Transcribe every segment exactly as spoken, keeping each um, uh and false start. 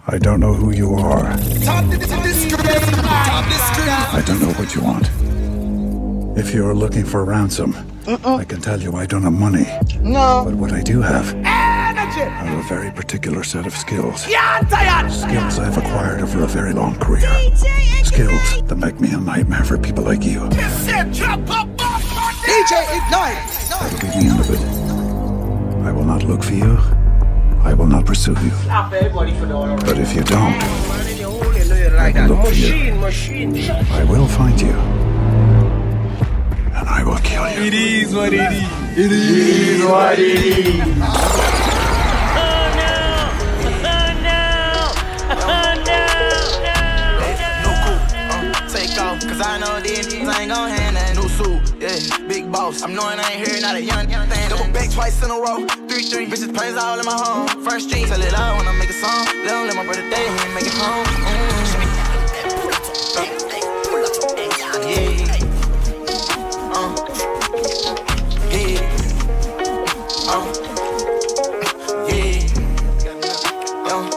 I don't know who you are. I don't know what you want. If you're looking for ransom, Mm-mm. I can tell you I don't have money. No. But what I do have, energy. I have a very particular set of skills. Skills I've acquired over a very long career. Skills that make me a nightmare for people like you. D J Ignite! That'll be the end of it. I will not look for you. I will not pursue you. But if you don't, I will look for you. I will find you. And I will kill you. It is what it is. It is what it is. Oh no! Oh no! Oh no! No cool, uh, take off, cause I know these niggas ain't gon' hand that new suit. Yeah, big boss. I'm knowing I ain't here, not a young young thing. Double back twice in a row, three three. Bitches plays all in my home. First street, tell it out when I make a song. Don't let my brother day, he ain't make it home. Mm. Yeah. Uh. Yeah. Uh. Yeah. Uh.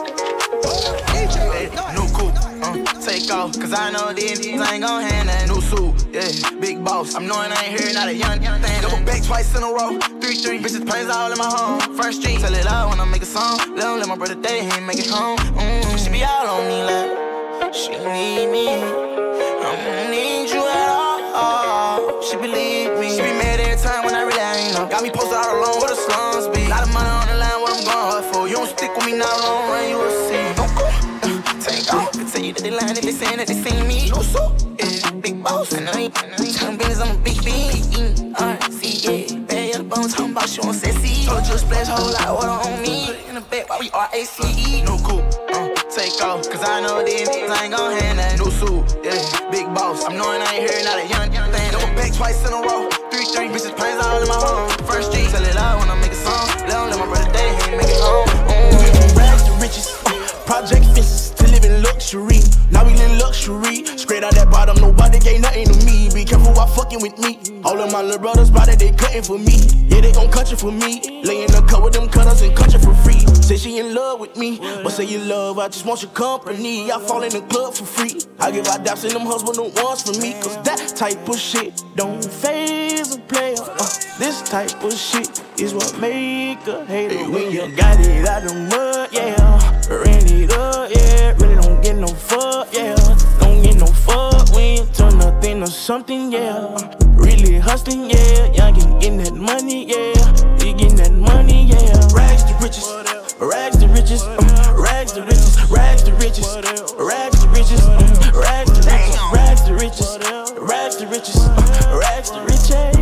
New coupe, uh, take off, cause I know these niggas ain't gon' hand that new suit. Yeah, big boss. I'm knowing I ain't here, not a young young thing. Double back twice in a row, three three. Bitches plays all in my home. First street, tell it out when I make a song. Don't let my brother day, he ain't make it home. Mm. She be all on me like she need me. I don't need you at all. She believe me. She be mad every time when I really ain't know. Got me posted all alone where the slums be. Lot of money on the line, what I'm going hard for. You don't stick with me now, long run, you will see. Don't go, uh, take off. Continue to the line if they saying that they seen me. No so, yeah, big boss. I know you, I know you. Turn business, I'm a big bean. R C, yeah. Bad yellow bones, talking about showing sexy. Told you a splash, whole lot of water on me. Put it in the back while we R A C E. No cool, uh. Take off, cause I know these niggas ain't gon' hand that new suit. Yeah, big boss. I'm knowing I ain't here, not a young young thing. Double back twice in a row, three three. Bitches plays all in my home. First street, tell it out when I make a song. Don't let my brother day, he ain't make it home. Mm. Rags to riches, uh, project fences to live in luxury. Now we live luxury. Straight out that bottom, nobody gave nothing to me. Be careful while fucking with me. All of my little brothers body, they cutting for me. Yeah, they gon' cut you for me. Lay in the cut with them cutters and cut you for free. Say she in love with me, but say you love, I just want your company. I fall in the club for free. I give out daps and them husband the ones for me. Cause that type of shit don't faze a player. Uh, this type of shit is what make a hater. Hey, when you got it out the mud, yeah. Ran it up, yeah. Really don't get no fuck, yeah. Don't get no fuck when you turn nothing to something, yeah. Really hustling, yeah. Y'all getting, getting that money, yeah. You getting that money, yeah. Rags to riches. Rags to riches, um, rags to riches, rags to riches, rags to riches, um, rags to riches, rags to riches, rags to riches, um, rags to riches,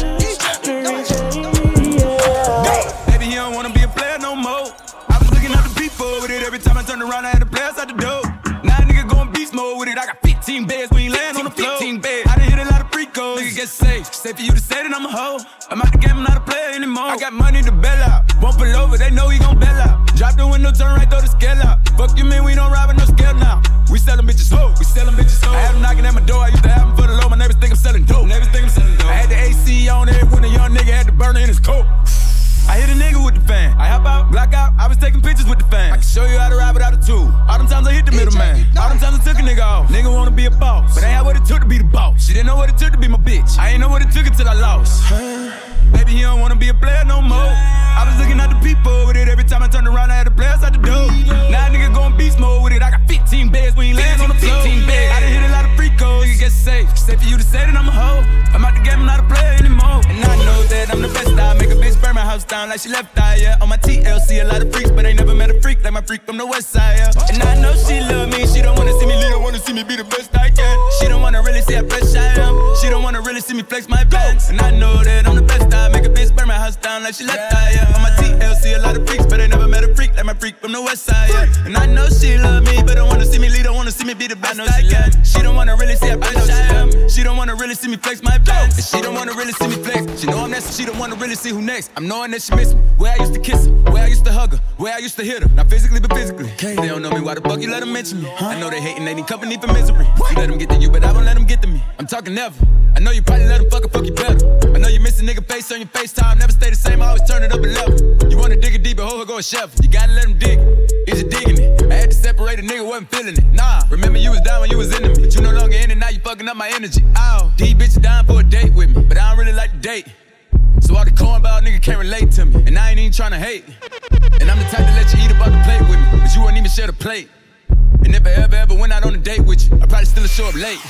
yeah. Baby, he don't wanna be a player no more. I was looking at the people with it every time I turned around. I had the players out the door. Now a nigga going beast mode with it. I got fifteen beds, we ain't laying on the floor. fifteen beds. I done hit a lot of free codes. Nigga get safe. Safe for you to say that I'm a hoe. I'm out the game, I'm not a player anymore. I got money to bail out. Won't pull over, they know he gon' bail out. Drop the window, turn right, throw the scale out. Fuck you, man, we don't ride with no scale now. We sellin' bitches ho, we sellin' bitches ho. I had them knocking at my door, I used to have them for the low. My neighbors think I'm selling dope. Neighbors think I'm selling dope. I had the A C on there when a young nigga had the burner in his coat. I hit a nigga with the fan. I hop out, block out, I was taking pictures with the fan. I can show you how to ride without a tool. All them times I hit the middleman. All them times I took a nigga off. Nigga wanna be a boss, but I ain't had what it took to be the boss. She didn't know what it took to be my bitch. I ain't know what it took until I lost. Baby, he don't wanna be a player no more. I was looking at the people with it every time I turned around. I had the players out the door. Now a nigga going beast mode with it. I got fifteen beds, we ain't laying on the floor. fifteen beds. I done hit a lot of free codes. Nigga get safe. Safe for you to say that I'm a hoe. I'm out the game, I'm not a player anymore. And I know that I'm the best. I make a bitch burn my house down like she left eye, yeah. On my T L C, a lot of freaks, but ain't never met a freak like my freak from the west side, yeah. And I know she love me. She don't wanna see me lead, don't wanna see me be the best I can. She don't wanna really see how fresh I am. She don't wanna really see me flex my bands. And I know that I'm the best. I make a bitch burn my house down like she left eye, yeah. On my T L C, a lot of freaks, but ain't never met a freak like my freak from the west side, yeah. And I know she love me, but don't wanna see me lead, don't wanna see me be the best I can. She don't wanna really see how fresh I am. She don't wanna really see me flex my bands. And she don't wanna really see me flex. She know I'm next, so she don't wanna really see who next. I'm knowing that she miss me. Where I used to kiss her, where I used to hug her, where I used to hit her. Not physically, but physically. They don't know me, why the fuck you let them mention me? I know they hating, they need company for misery. You let them get to you, but I won't let them get to me. I'm talking never. I know you probably let them fuck fuck you better. I know you miss a nigga face on your FaceTime. Never stay the same, I always turn it up a level. You wanna dig it deeper, hold her, go a shovel. You gotta let them dig it. Is you digging it? I had to separate wasn't feeling it. Nah, remember you was down when you was into me, but you no longer in it, now you fucking up my energy. Ow, these bitches dying for a date with me, but I don't really like to date. So all the cornball nigga can't relate to me, and I ain't even tryna hate. And I'm the type to let you eat up off the plate with me, but you wouldn't even share the plate. And if I ever, ever went out on a date with you, I'd probably still show up late.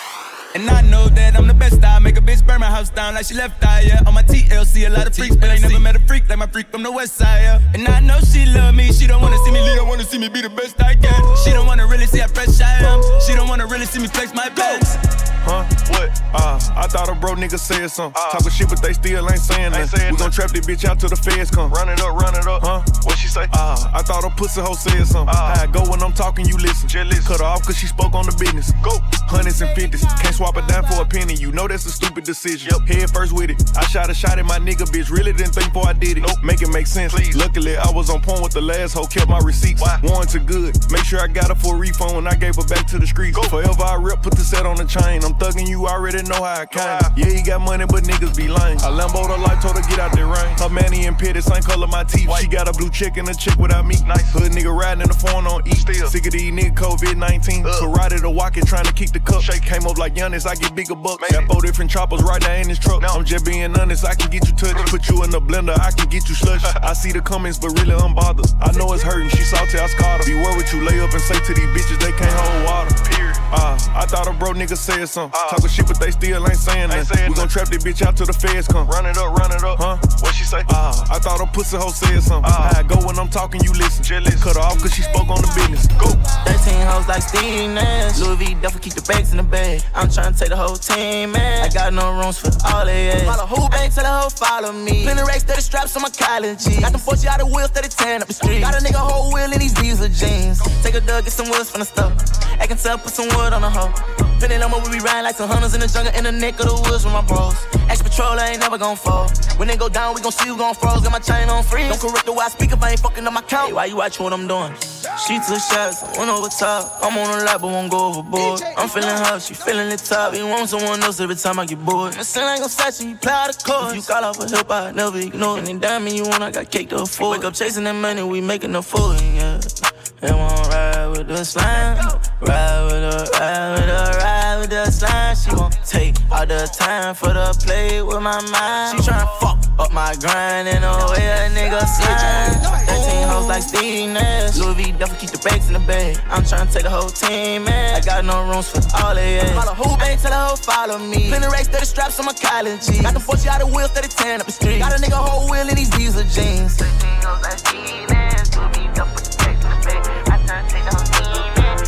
And I know that I'm the best. I make a bitch burn my house down like she left eye, yeah. On my T L C, a lot of freaks, but I ain't never met a freak like my freak from the west side, yeah. And I know she love me, she don't wanna see me lead, don't wanna see me be the best I can. She don't wanna really see how fresh I am, she don't wanna really see me flex my bags. Huh? What? Uh, I thought a bro nigga said something. Uh, Talkin' shit, but they still ain't saying nothing. We gon' trap this bitch out till the feds come. Run it up, run it up. Huh? What she say? Uh, I thought a pussy hoe said something. Uh, How I go when I'm talking, you listen. Jealous. Cut her off cause she spoke on the business. Go. Hundreds and fifties. Can't swap it down for a penny. You know that's a stupid decision. Yep. Head first with it. I shot a shot at my nigga, bitch. Really didn't think before I did it. Nope. Make it make sense. Please. Luckily, I was on point with the last hoe. Kept my receipts. Why? Warranted good. Make sure I got her for a refund when I gave her back to the streets. Go. Forever I rip, put the set on the chain. I'm thugging you already. Know how I came. Yeah, he got money, but niggas be lame. I Lambo'd her life, told her get out that rain. Her manny and pitty, same color my teeth. White. She got a blue chick and a chick without me. Nice. Hood nigga riding in the phone on E. Still. Sick of these niggas COVID nineteen. Karate to walk it, trying to kick the cup. Shake. Came up like Giannis, I get bigger bucks. Maybe. Got four different choppers right now in this truck. No. I'm just being honest, I can get you touched. Put you in the blender, I can get you slush. I see the comments, but really I'm bothered. I know it's hurting, she salty, I scarred her. Be worried with you, lay up and say to these bitches they can't hold water. Period. Uh, I thought a bro nigga said something. Uh, Talkin' shit, but they still ain't saying nothing. We gon' trap this bitch out till the feds come. Run it up, run it up. Huh? What she say? Uh, I thought a pussy hoe said something. Uh, How I go when I'm talking, you listen. Jealous. Cut her off cause she spoke on the business. Go. thirteen hoes like Steve Nash. Louis V duffel keep the bags in the bag. I'm tryna take the whole team, man. I got no rooms for all they ass. Follow who bank tell the hoe follow me. Plenty racks, thirty straps on my college G. Got them forty out of wheels, thirty ten up the street. Got a nigga whole wheel in these diesel jeans. Take a dug, get some woods from the stuff. I can tell, put some wood on the hoe. Penny number, we be riding like some hunters in the jungle in the neck of the woods with my bros. Ask patrol, I ain't never gon' fall. When they go down, we gon' see who gon' froze. Got my chain on freeze. Don't correct the way I speak if I ain't fucking up my count. Hey, why you watch what I'm doing? She took shots, I went over top. I'm on a lap, but won't go overboard. I'm feeling hot, she feeling the top. You want someone else every time I get bored. My son ain't gon' satch you, you play out the chords. If you call out for help, I never ignore. Any diamond you want, I got cake to afford. Wake up chasing that money, we making a fool, yeah. They won't ride with the slime. Ride with her, ride with her, ride with the slime. She won't take all the time for the play with my mind. She tryna fuck up my grind in a way a nigga slime. thirteen hoes like Steve Nash. Louis V duffel keep the bags in the bag. I'm tryna take the whole team, man. I got no rooms for all they ass. Follow who bank tell the hoe follow me. Plenty racks, thirty straps on my college G. Got them forty out of wheels, thirty ten up the street. Got a nigga whole wheel in these diesel jeans. thirteen hoes like Steve Nash. Louis V duffel keep the bags in the bag. I tryna take the whole team, man.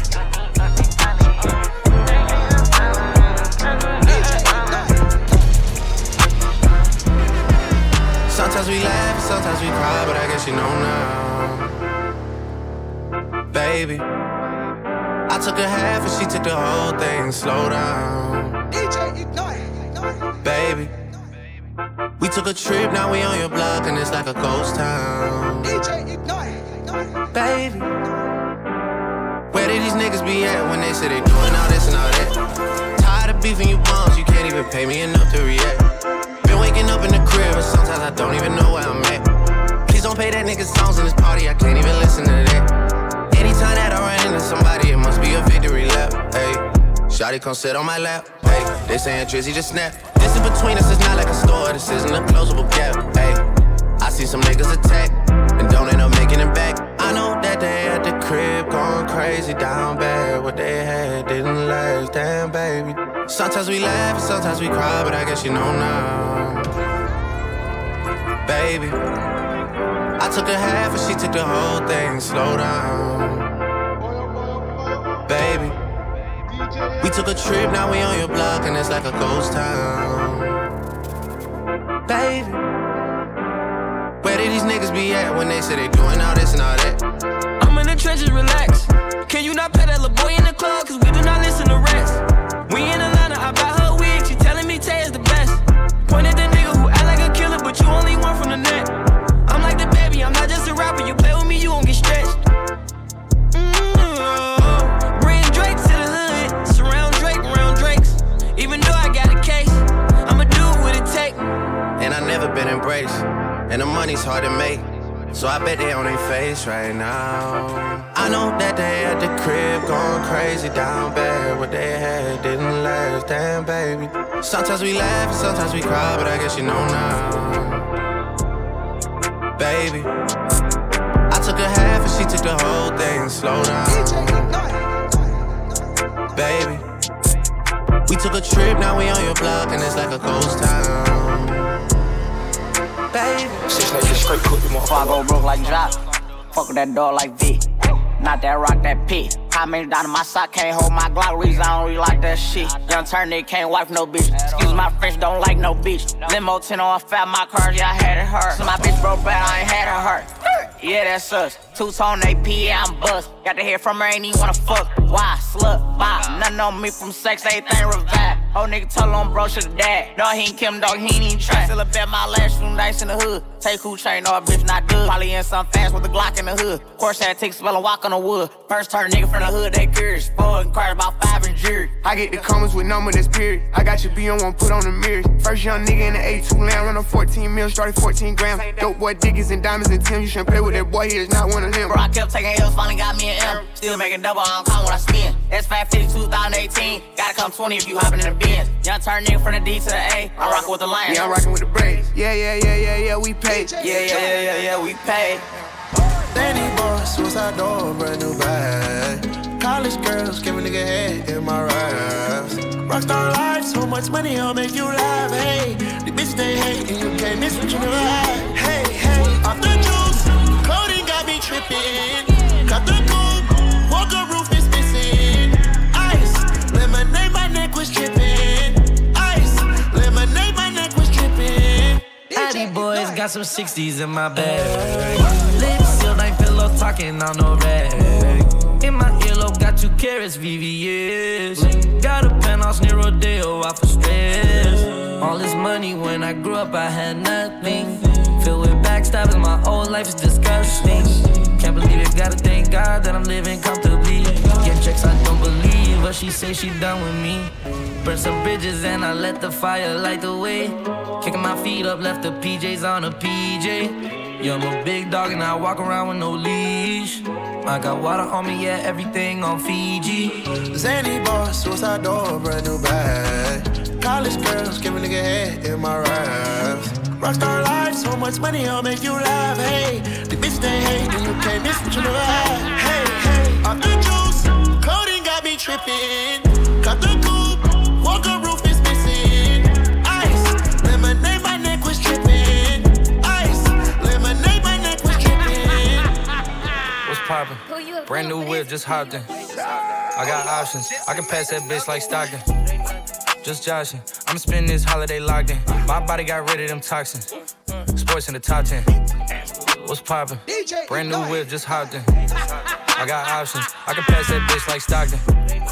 Sometimes we laugh and sometimes we cry, but I guess you know now. Baby, I took a half and she took the whole thing. Slow down. D J Ignite. Baby, we took a trip, now we on your block and it's like a ghost town. D J Ignite. Baby, where did these niggas be at when they say they doing all this and all that? Tired of beefing you bums, you can't even pay me enough to react. Been waking up in the crib and sometimes I don't even know where I'm at. Please don't play that nigga songs in this party, I can't even listen to that. Anytime that I run into somebody, it must be a victory lap. Hey, shawty come sit on my lap. Hey, they saying Drizzy just snap. This in between us is not like a store, this isn't a closable gap. Hey, I see some niggas attack and don't end up making it back. I know that they at the crib going crazy down bad. What they had didn't last, damn baby. Sometimes we laugh and sometimes we cry, but I guess you know now. Baby, I took a half and she took the whole thing. Slow down. Baby, we took a trip, now we on your block and it's like a ghost town. Baby, where did these niggas be at when they say they doing all this and all that? I'm in the trenches, relax. Can you not pet that little boy in the club? Cause we do not listen to rats. We in Atlanta, I buy her wig, she telling me Tay is the best. Point at the nigga who act like a killer, but you only one from the net. I'm like the baby, I'm not just a rapper. You play with me, you gon' get stretched. Mm-hmm. Bring Drake to the hood, surround Drake around Drakes. Even though I got a case, I'ma do what it take. And I never been embraced, and the money's hard to make. So I bet they on their face right now. I know that they at the crib crazy down bad. What they had didn't last, damn baby. Sometimes we laugh and sometimes we cry, but I guess you know now, baby. I took a half and she took the whole thing. Slow down, baby. We took a trip, now we on your block and it's like a ghost town, baby. Six niggas straight cook you, motherfucker. I go broke like Jock, fuck with that dog like V. Not that rock, that pit. How many down in my sock, can't hold my Glock. Reason I don't really like that shit. Young turn nigga can't wipe no bitch. Excuse my French, don't like no bitch. Limo ten on fat, my cars, yeah, I had it hurt. So my bitch broke bad, I ain't had her hurt. Yeah, that's us. Two-tone A P, yeah, I'm bust. Got to hear from her, ain't even wanna fuck. Why? Slut, bop. Nothing on me from sex, everything revive. Old nigga told on bro, should've died. No, he ain't Kim, dog, he ain't even try. Still a bet my last room nice in the hood. Take who chain, no, a bitch not good. Probably in some fast with a Glock in the hood. Course had take spell and walk on the wood. First turn nigga from the hood, they curious. Four and cars about five and jury. I get the comments with number that's period. I got your B on one, put on the mirrors. First young nigga in the A two land, run on fourteen mil, started fourteen grams. Dope boy diggers and diamonds and Tim. You shouldn't play with that boy, he is not one of them. Bro, I kept taking L's, finally got me an M. Still making double, I don't call when I spin. That's five fifty two thousand eighteen. Gotta come twenty if you hopping in the Benz. Young turn nigga from the D to the A. I'm rocking with the Lions. Yeah, I'm rocking with the Braves. Yeah, yeah, yeah, yeah, yeah, we paid. Yeah, yeah, yeah, yeah, yeah, we paid. Danny boy, suicide door, brand new bag. College girls, give a nigga head in my raps. Rockstar life, so much money, I'll make you laugh. Hey, the bitch they hate, and you can't miss what you never had. Hey, hey, off the juice, clothing got me tripping. Cut the coupe, walker roof is missing. Ice, lemonade, my neck was tripping. Ice, lemonade, my neck was tripping. Addy boys got some sixties in my bag. Lips sealed, ain't pillow talking on no rag. In my earlobe, got two carrots, V V S. Got a penthouse near Rodeo, out for stress. All this money, when I grew up, I had nothing. Filled with backstabbing, my whole life is disgusting. Can't believe it, gotta thank God that I'm living comfortably. Get checks, I don't believe, but she say she done with me. Burn some bridges and I let the fire light the way. Kicking my feet up, left the P Js on a P J. Yeah, I'm a big dog and I walk around with no leash. I got water on me, yeah, everything on Fiji. Zany boy, suicide door, brand new bag. College girls, give a nigga head in my raps. Rockstar life, so much money, I'll make you laugh. Hey, the bitch they hate, and you can't miss what you never had. Hey, hey, off the juice, clothing got me tripping. Cut the coupe, walker roof is missing. Ice, lemonade, my neck was tripping. Ice, lemonade, my neck was tripping. What's poppin'? Brand new whip, just hopped in. I got options, I can pass that bitch like Stockton. Just joshing, I'm spending this holiday locked in. My body got rid of them toxins. Sports in the top ten. What's poppin'? Brand new whip, just hopped in. I got options, I can pass that bitch like Stockton.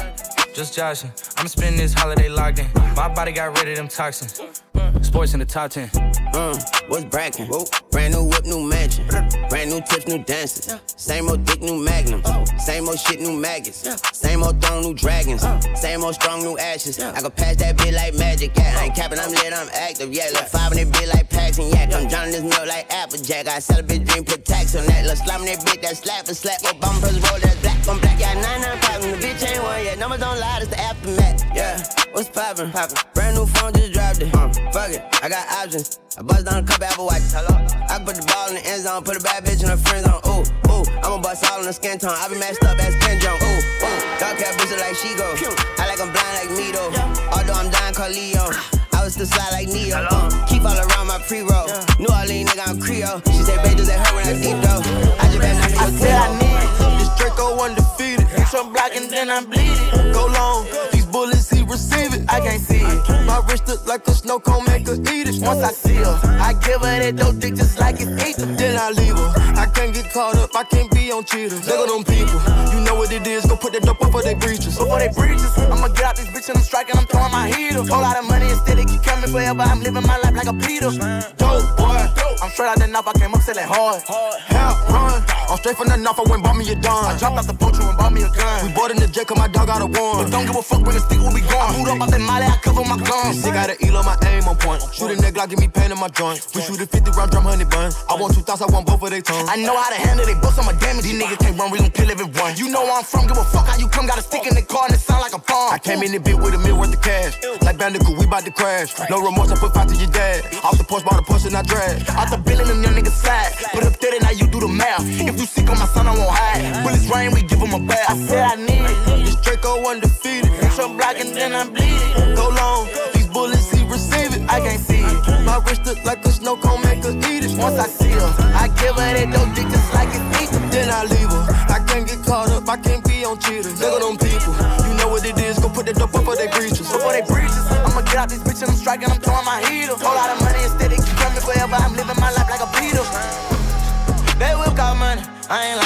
Just joshing, I'm spending this holiday locked in. My body got rid of them toxins. Sports in the top ten. Uh, what's brackin'? Brand new whip, new mansion. Brand new tips, new dances. Same old dick, new magnums. Same old shit, new maggots. Same old throne, new dragons. Same old strong, new ashes. I can pass that bitch like magic. Yeah, I ain't capping, I'm lit, I'm active. Yeah, look five in that bitch like packs and yak. I'm drowning this milk like Applejack. I sell a bitch, dream, put tax on that. Look slamming that bitch, that slap for slap. Obama press roll, that's black on black. Yeah, nine nine poppin', the bitch ain't one yet. Numbers don't lie, it's the aftermath. Yeah, what's poppin'? Poppin'. Brand new phone, just dropped it. Uh, fuck it, I got options. I bust down a couple Apple Watches. Hello. I put the ball in the end zone, put a bad bitch in her friend zone. Ooh, ooh, I'ma bust all in the skin tone. I be matched up as Ken Jong. Ooh, ooh, dark hair bitch like she go. I like I'm blind like me though. Although I'm dying, call Leo. I was still slide like Neo. Uh, keep all around my pre-roll. New Orleans nigga, I'm Creole. She said, babe, does it hurt when I deep though? I just better not I said I need it. This Draco undefeated. Some block and then I'm bleeding. Go long, these bullets he receive it. I can't see it. My wrist look like a snow cone, make her eat it. Once I see her, I give her that dope dick just like it's ether. Then I leave her. I can't get caught up, I can't be on cheaters. Look at them people, you know what it is. Go put that dope before they breaches. Before they breaches, I'ma get out this bitch and I'm striking, I'm throwing my heater. Whole lot of money instead, it keep coming forever. I'm living my life like a Peter. Dope boy, I'm straight out the knife, I came up selling hard. Hell, run. I'm straight from the knife, I went bought me a dime. I dropped off the poacher and bought me a gun. We bought in the jet, cause my dog got a one. But don't give a fuck, bring a stick when we gone. I moved up out that molly, I cover my guns. Sick out of Elo, my aim on point. Shoot a nigga, Glock, give me pain in my joint. We shoot a fifty round drum, honey bun. I want two thoughts, I want both of they tongues. I know how to handle they books, I'm a damage. These niggas can't run, we gon' kill everyone. You know where I'm from, give a fuck how you come. Got a stick in the car and it sound like a bomb. I came in the bit with a meal worth of cash. Like Bandicoot, we bout to crash. No remorse, I put five to your dad. Off the porch, bought a push and I drag. Out the bill and them young niggas sad. Put up thirty, now you do the math. If you sick on my son, I won't hide. Bullets rain, we give him a bath. I said I need it. This Draco undefeated. Bitch, I'm black and then I'm bleeding. Go long, these bullets, he receive it. I can't see it. My wrist look like a snow cone, make her eat it. Once I see her, I give her that dope dick just like it eat. Then I leave her. I can't get caught up, I can't be on cheaters. Look at them people, you know what it is. Go put that dope up for they breaches. Before they breaches, I'ma get out this bitch and I'm striking, I'm throwing my heater. Whole lot of money instead of keep coming forever. I'm living my life like a Peter. They will got money, I ain't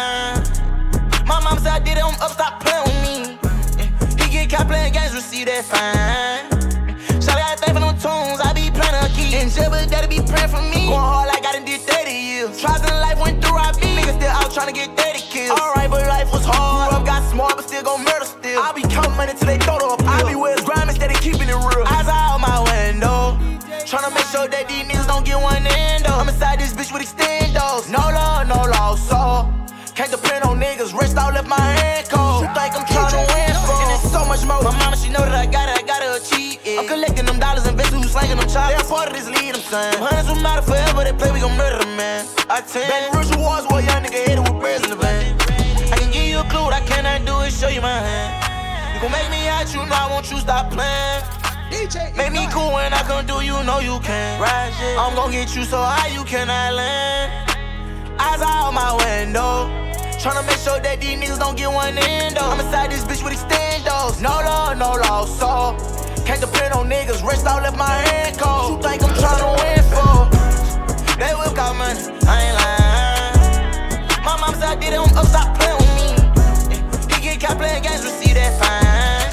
lying. My mom said I did it, I'm up, stop playing with me. He get caught playing games, receive that fine. Shawty got a thing for them tunes, I be playing a key. In jail, but daddy be praying for me. Going hard like I done did thirty years. Trials in life went through, I be niggas still out trying to get thirty kills. Alright, but life was hard. Grew up, got smart, but still gon' murder still. I be counting money till they throw to a pill. I be where it's grime instead of keeping it real. Eyes out my window, tryna make sure that these niggas don't get one end though. I'm inside this bitch with extendos. No love, no loss, so can't depend on niggas. Wrist out, left my hand cold. You think I'm tryna win for? And it's so much more. My mama, she know that I got it, I gotta achieve it. I'm collecting them dollars, investing who's slanging them chops. They're part of this lead, I'm saying. Hundreds will matter forever, they play, we gon' murder them, man. I tell Baton Rouge Wars, where young nigga hit it with birds in the van. I can give you a clue, what I cannot do is show you my hand. You gon' make me out, you know I want you stop playing. Make me cool when I come do, you know you can. I'm gon' get you so high you cannot land. Eyes out my window, tryna make sure that these niggas don't get one end though. I'm inside this bitch with extendos. No love, no loss, so can't depend on niggas. Wrist out, left my hand cold. You think I'm tryna win for? They will got money, I ain't lying. My mom said I did it, I'm up, stop playing with me. He get caught playing games, receive that fine.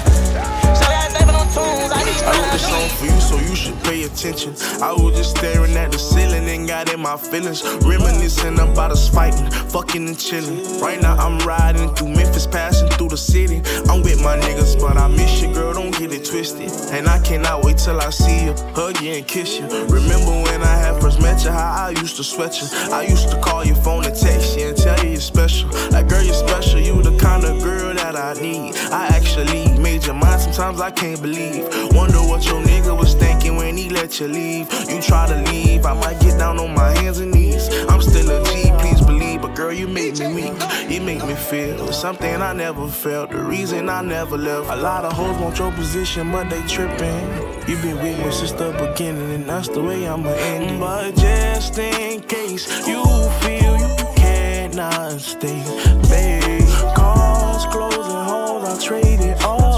I wrote this song for you, so you should pay attention. I was just staring at the ceiling and got in my feelings. Reminiscing about us fighting, fucking and chilling. Right now I'm riding through Memphis, passing through the city. I'm with my niggas, but I miss you, girl, don't get it twisted. And I cannot wait till I see you, hug you and kiss you. Remember when I had first met you, how I used to sweat you. I used to call your phone and text you and tell you you're special. Like, girl, you're special, you the kind of girl that I need. I actually made your mind, sometimes I can't believe. Wonder what your nigga was thinking when he let you leave. You try to leave, I might get down on my hands and knees. I'm still a G, please believe. But girl, you make me weak. You make me feel something I never felt. The reason I never left. A lot of hoes want your position, but they tripping. You been with me since the beginning, and that's the way I'ma end it. But just in case you feel you cannot stay, babe, cars closing, homes I trade it all.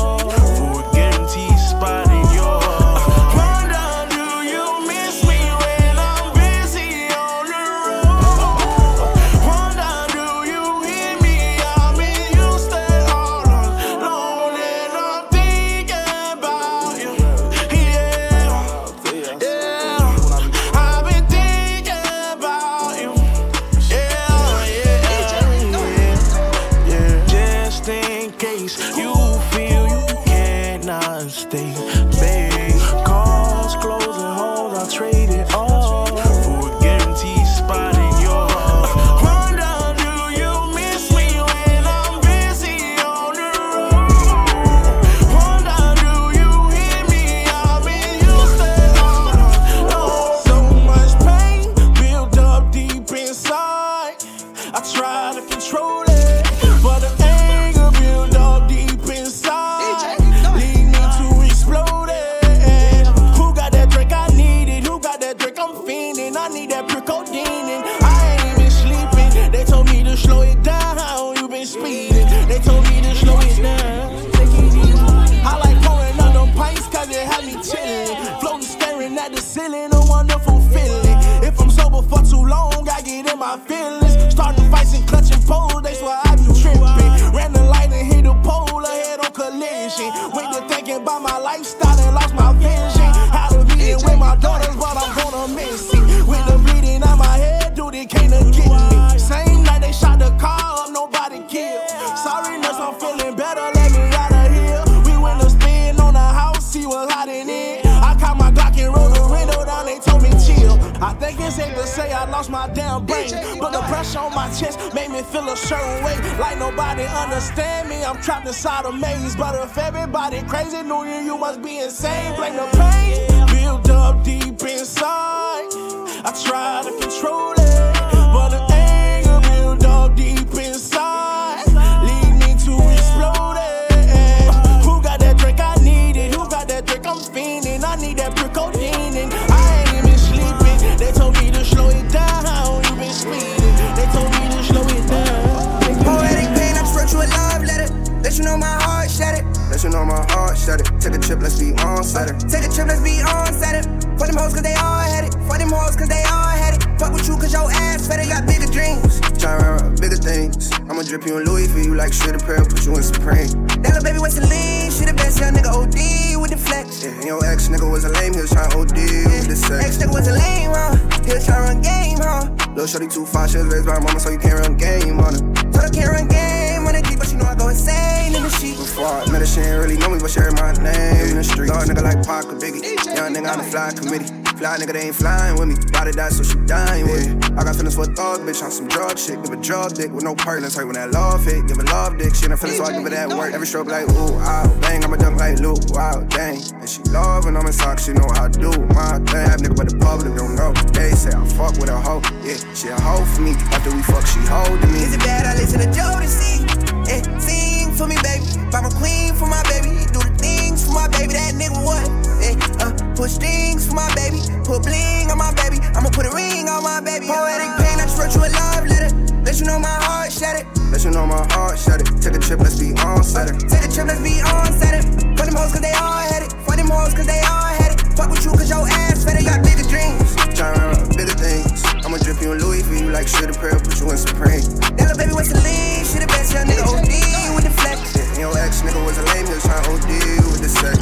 I'm feeling better, let me out of here. We went to spin on the house, he was hiding in. I caught my Glock and rolled the window down, they told me chill. I think it's safe to say I lost my damn brain, but the pressure on my chest made me feel a certain way. Like nobody understand me, I'm trapped inside a maze. But if everybody crazy knew you, you must be insane. Blame the pain, built up deep inside. I try to control it, but the anger built up deep inside, lead me to explode it. Who got that drink? I need it. Who got that drink? I'm fiending. I need that brick codeine. I ain't even sleeping. They told me to slow it down. You been speeding. They told me to slow it down. Poetic pain, I'm wrote you a love letter. Let you know my heart shattered. Let you know my heart shattered. Take a trip, let's be on Saturday. Take a trip, let's be on Saturday. For them hoes, cause they all had it. For them hoes, cause they all had it. Fuck with you, cause your ass better got bigger dreams. Try around bigger things. I'ma drip you in Louis for you like shit apparel, put you in Supreme. That little baby was the lean. She the best young nigga O D with the flex. Yeah, and your ex nigga was a lame, he was trying O D with the sex. Ex nigga was a lame, huh? He was trying to run game, huh? Lil' shorty too far, she was raised by her mama, so you can't run game on her. So I can't run game on it deep, but you know I go insane in the sheet. Before I met her, she ain't really know me, but she heard my name in the street. Dog nigga like Pac or Biggie, young nigga on the fly committee. Fly nigga, they ain't flying with me. Body die, so she dying with me. I got feelings for a thug, bitch, on some drug shit. Give a drug dick with no partners. Hurt when that love hit. Give a love dick. She ain't feeling, so I give her that work. Every stroke like, ooh, ow, bang. I'ma dunk like Luke, wow, dang. And she love when I'm in socks, she know how I do my thing. That nigga, but the public don't know. They say I fuck with a hoe. Yeah, she a hoe for me. After we fuck, she holding me. Is it bad I listen to Jodeci? Eh, sing for me, baby. I'm a queen for my baby. Do the things for my baby. That nigga what? Eh, uh, push things for my baby. Put bling on my baby. I'ma put a ring on my baby. Poetic pain, I just wrote you a love letter. Let you know my heart shattered. Let you know my heart shattered. Take a trip, let's be on Saturday. Take a trip, let's be on Saturday. For them hoes, cause they all had it. For them hoes, cause they all had it. Fuck with you, cause your ass better got bigger dreams. Try around bigger things. I'ma drip you in Louis for you like shit apparel, put you in Supreme. That little baby was the lean. She the best young nigga O D with the flex. Yeah, and your ex nigga was a lame, he was trying O D with the sex.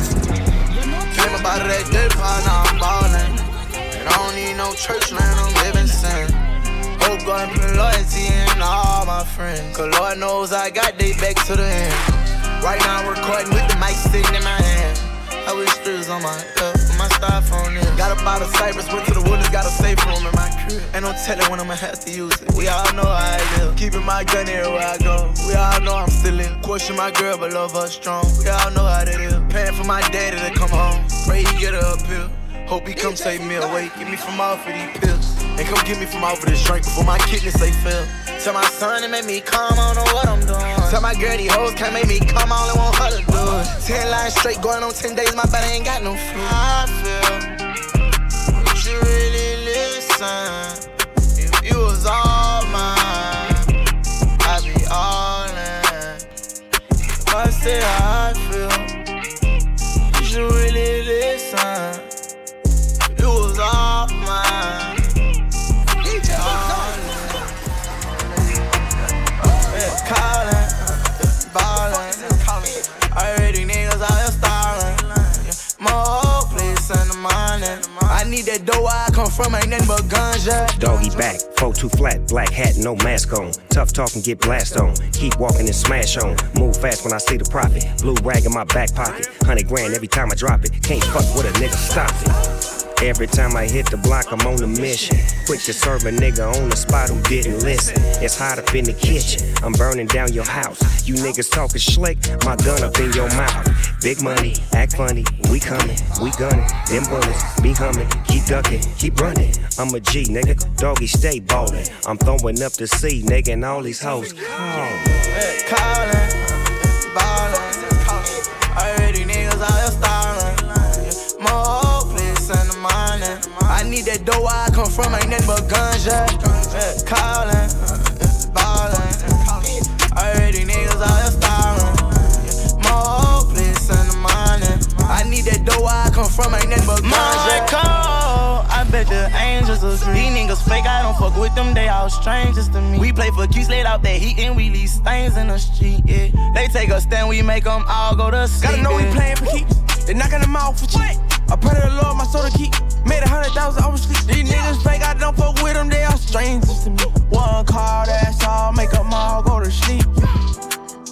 Came about it that day, now I'm ballin'. And I don't need no church land, I'm living sin. Hope God put loyalty in all my friends. Cause Lord knows I got they back to the end. Right now I'm recording with the mic sitting in my hand. I wish strips on my cup, my styrofoam in. Got up out of Cypress, went to the Woodlands, got a safe room in my crib. Ain't no telling when I'ma have to use it. We all know how I live. Keeping my gun everywhere I go. We all know I'm still in. Question my girl, but love her strong. We all know how that is. Paying for my daddy to come home. Pray he get her up here. Hope he come save me away. Get me from off of these pills. And come get me from off of this drink before my kidneys say fail. Tell my son to make me calm, I don't know what I'm doing. Tell my girl these hoes can't make me come, I only want her to do it. Ten lines straight, going on ten days, my body ain't got no flu. I feel, would you really listen? If you was all mine, I'd be all in. If I say how I feel, you should really listen. If you was all mine. Callin', ballin', already niggas out here starlin'. My whole place in the morning. I need that dough where I come from, ain't nothing but ganja. Doggy back, four two flat, black hat, no mask on. Tough talk and get blast on. Keep walking and smash on. Move fast when I see the profit. Blue rag in my back pocket. Hundred grand every time I drop it. Can't fuck with a nigga, stop it. Every time I hit the block, I'm on a mission. Quick to serve a nigga on the spot who didn't listen. It's hot up in the kitchen, I'm burning down your house. You niggas talking slick, my gun up in your mouth. Big money, act funny, we coming, we gunning. Them bullets, be humming, keep ducking, keep running. I'm a G, nigga, doggy stay ballin'. I'm throwing up the C, nigga, and all these hoes. Oh. Callin', ballin', already niggas out here starlin'. More in the morning. I need that dough where I come from, ain't nothing but ganja. Callin', ballin', already niggas out here starlin'. More place in the morning. I need that dough where I come from, ain't nothing but ganja. Cold, I bet the angels agree. These niggas fake, I don't fuck with them, they all strangers to me. We play for keys, laid out that heat and we leave stains in the street, yeah. They take a stand, we make them all go to sleep. Gotta know we playin' for keeps, they knockin' them out for cheap. I pray to the Lord, my soul to keep. Made a hundred thousand oversleep. These niggas fake, I don't fuck with them, they all strangers to me. One call, that's all, make them all go to sleep.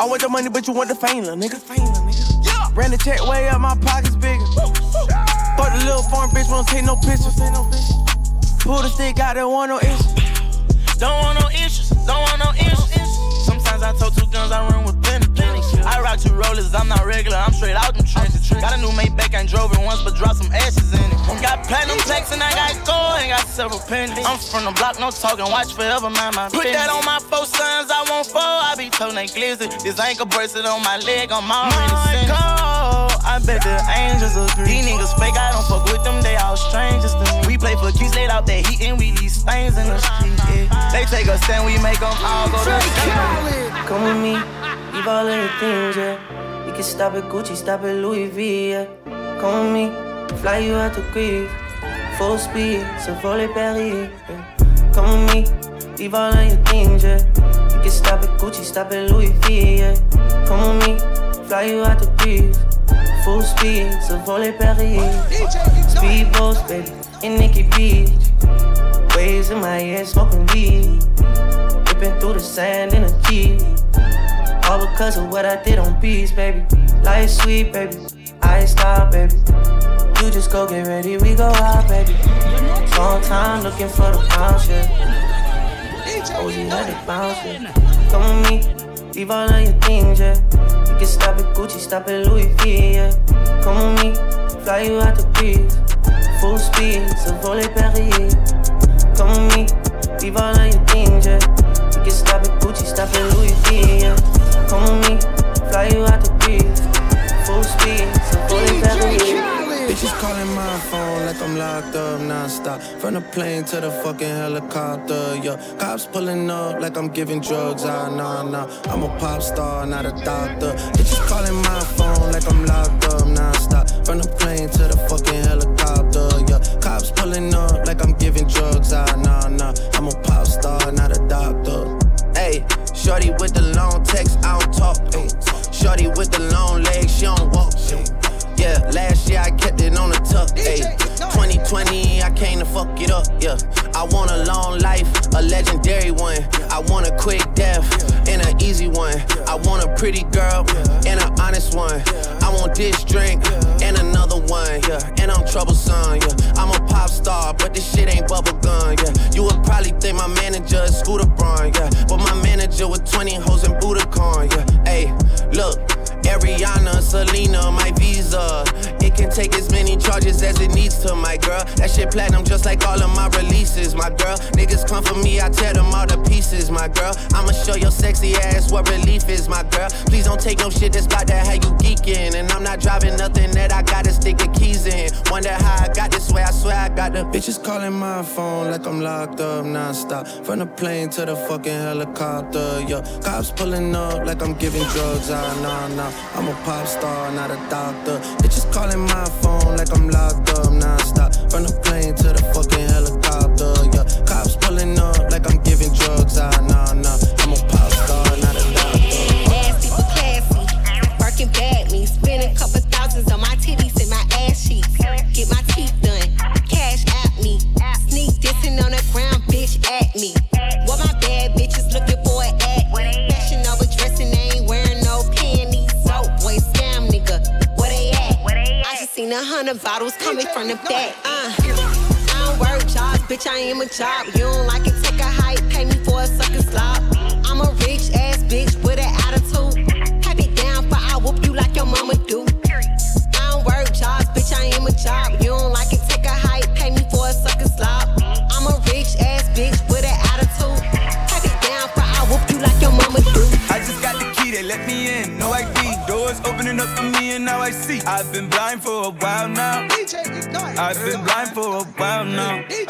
I want the money, but you want the fame, little nigga. Fame, little nigga. Yeah. Ran the check way up, my pockets bigger. Fuck the little farm bitch, won't take no pictures. Pull the stick out, don't want no issues. Don't want no issues, don't want no issues. Sometimes I told two guns, I run with plenty, plenty. I rock two rollers, I'm not regular, I'm straight out them trenches. Got a new Maybach, ain't drove it once, but dropped some ashes in it. Got platinum plaques and I got gold, and got several pennies. I'm from the block, no talking, watch forever, mind my business. Put that on my four sons, I want four, I be told they glizzy. This ankle bracelet on my leg, I'm already cold. I bet the angels agree. These niggas fake, I don't fuck with them, they all strangers to me. We play for keys, laid out that heat, and we leave stains in the street, yeah. They take a stand, we make them all go to sleep. Come with me, leave all of your things, yeah. We can stop at Gucci, stop at Louis V, yeah. Come with me, fly you out to Greece. Full speed, so volley Paris, yeah. Come with me, leave all of your things, yeah. We can stop at Gucci, stop at Louis V, yeah. Come with me, fly you out to Greece. Full speed, so volley Paris. Speedboats, baby, in Nikki Beach. Waves in my head, smoking weed. Ripping through the sand in a Jeep. All because of what I did on beats, baby. Life sweet, baby. I stop, baby. You just go get ready, we go out, baby. Long time looking for the bounce, yeah. O G had to bounce, yeah. Come with me, leave all of your things, yeah. You can stop at Gucci, stop at Louis V, yeah. Come with me, fly you out to Greece. Full speed, so volley Paris. Come with me, leave all of your things, yeah. You can stop at Gucci, stop at Louis V, yeah. Come with me, fly you out to Greece. Full speed, so volley Paris. Bitches calling my phone like I'm locked up non-stop. From the plane to the fucking helicopter, yeah. Cops pulling up like I'm giving drugs, ah, nah, nah. I'm a pop star, not a doctor. Bitches calling my phone like I'm locked up non-stop. From the plane to the fucking helicopter, yeah. Cops pulling up like I'm giving drugs, ah, nah, nah. I'm a pop star, not a doctor. Ayy, shorty with the long text, I don't talk, ayy. Shorty with the long legs, she don't walk, ayy. Yeah, last year I kept it on the tuck, ayy. twenty twenty, I came to fuck it up, yeah. I want a long life, a legendary one. I want a quick death, and an easy one. I want a pretty girl, and an honest one. I want this drink, and another one, yeah. And I'm troublesome, yeah. I'm a pop star, but this shit ain't bubblegum, yeah. You would probably think my manager is Scooter Braun, yeah. But my manager with twenty hoes and Budokan, yeah. Ayy, look. Ariana, Selena, my visa. It can take as many charges as it needs to, my girl. That shit platinum just like all of my releases, my girl. Niggas come for me, I tear them all to pieces, my girl. I'ma show your sexy ass what relief is, my girl. Please don't take no shit that's about that how you geeking. And I'm not driving nothing that I gotta stick the keys in. Wonder how I got this way, I swear I got the bitches calling my phone like I'm locked up non-stop. From the plane to the fucking helicopter, yeah. Cops pulling up like I'm giving drugs, ah, nah, nah. I'm a pop star, not a doctor. Bitches calling my phone like I'm locked up non-stop. From the plane to the fucking helicopter, yeah. Cops pulling up like I'm giving drugs, ah, nah, nah. I'm a pop star, not a doctor. Nasty but classy, working badly. Spending a couple thousands on my titties and my ass cheeks. Get my teeth done, cash at me. Sneak dissing on the ground, bitch at me. What my bad bitches looking for an act. Fashion over dressing, they ain't wearing no panties. Boy, scam nigga, where they at? I just seen a hundred bottles coming from the back. Uh, I don't work jobs, bitch, I am a job. You don't like it, take a hike, pay me for a sucker slop. I'm a rich ass bitch with an attitude. Pipe it down, but I whoop you like your mama do. I don't work jobs, bitch, I am a job. You don't like it, take a hike, pay me for a sucker slop. I'm a rich ass bitch with an attitude. Pipe it down, but I whoop you like your mama do. I just got the key, they let me in, no I D. Doors opening up for me and now I see. I've been blind for a while now. I've been blind for a while now. Hey,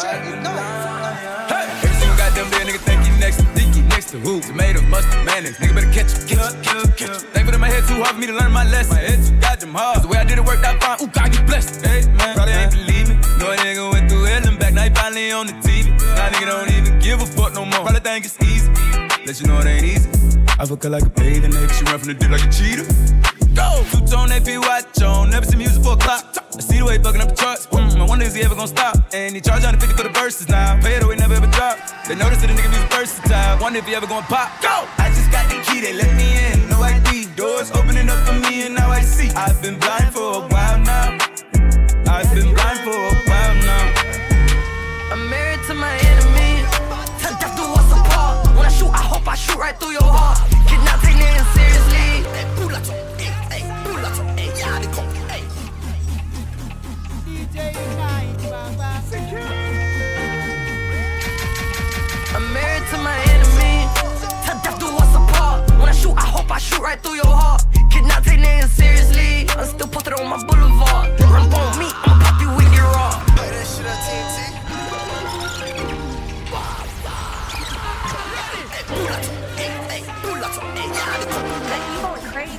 every single goddamn day, nigga think you next to Dicky, next to who? Tomato, mustard, mayonnaise. Nigga better catch it, catch it, catch it, catch it. Thankful that my head too hard for me to learn my lesson. My head too goddamn hard. Cause the way I did it worked out fine. Ooh, God, get blessed. Hey, man, probably ain't believe me. No nigga went through hell and back. Now he finally on the T V. Now nigga don't even give a fuck no more. Probably think it's easy. Let you know it ain't easy. I fuck her like a bathing nigga. She run from the dick like a cheetah. Go! Two-tone A P watch on, never see music for a clock. I see the way he fucking up the charts. Mm, I wonder is he ever gonna stop? And he charge one hundred fifty for the verses now. Pay it away, never ever drop. They notice that the nigga music versatile. Wonder if he ever gonna pop. Go! I just got the key, they let me in. no I D. Doors opening up for me and now I see. I've been blind for a while now. I've been blind for a while now. I'm married to my enemy. Till death do us apart. When I shoot, I hope I shoot right through your heart. Cannot take it seriously. I'm married to my enemy. Till death do us apart. When I shoot, I hope I shoot right through your heart. Cannot take niggas seriously. I'm still posted on my boulevard. Run up on me, I'ma pop you with your raw. Play that shit at T N T. You going crazy?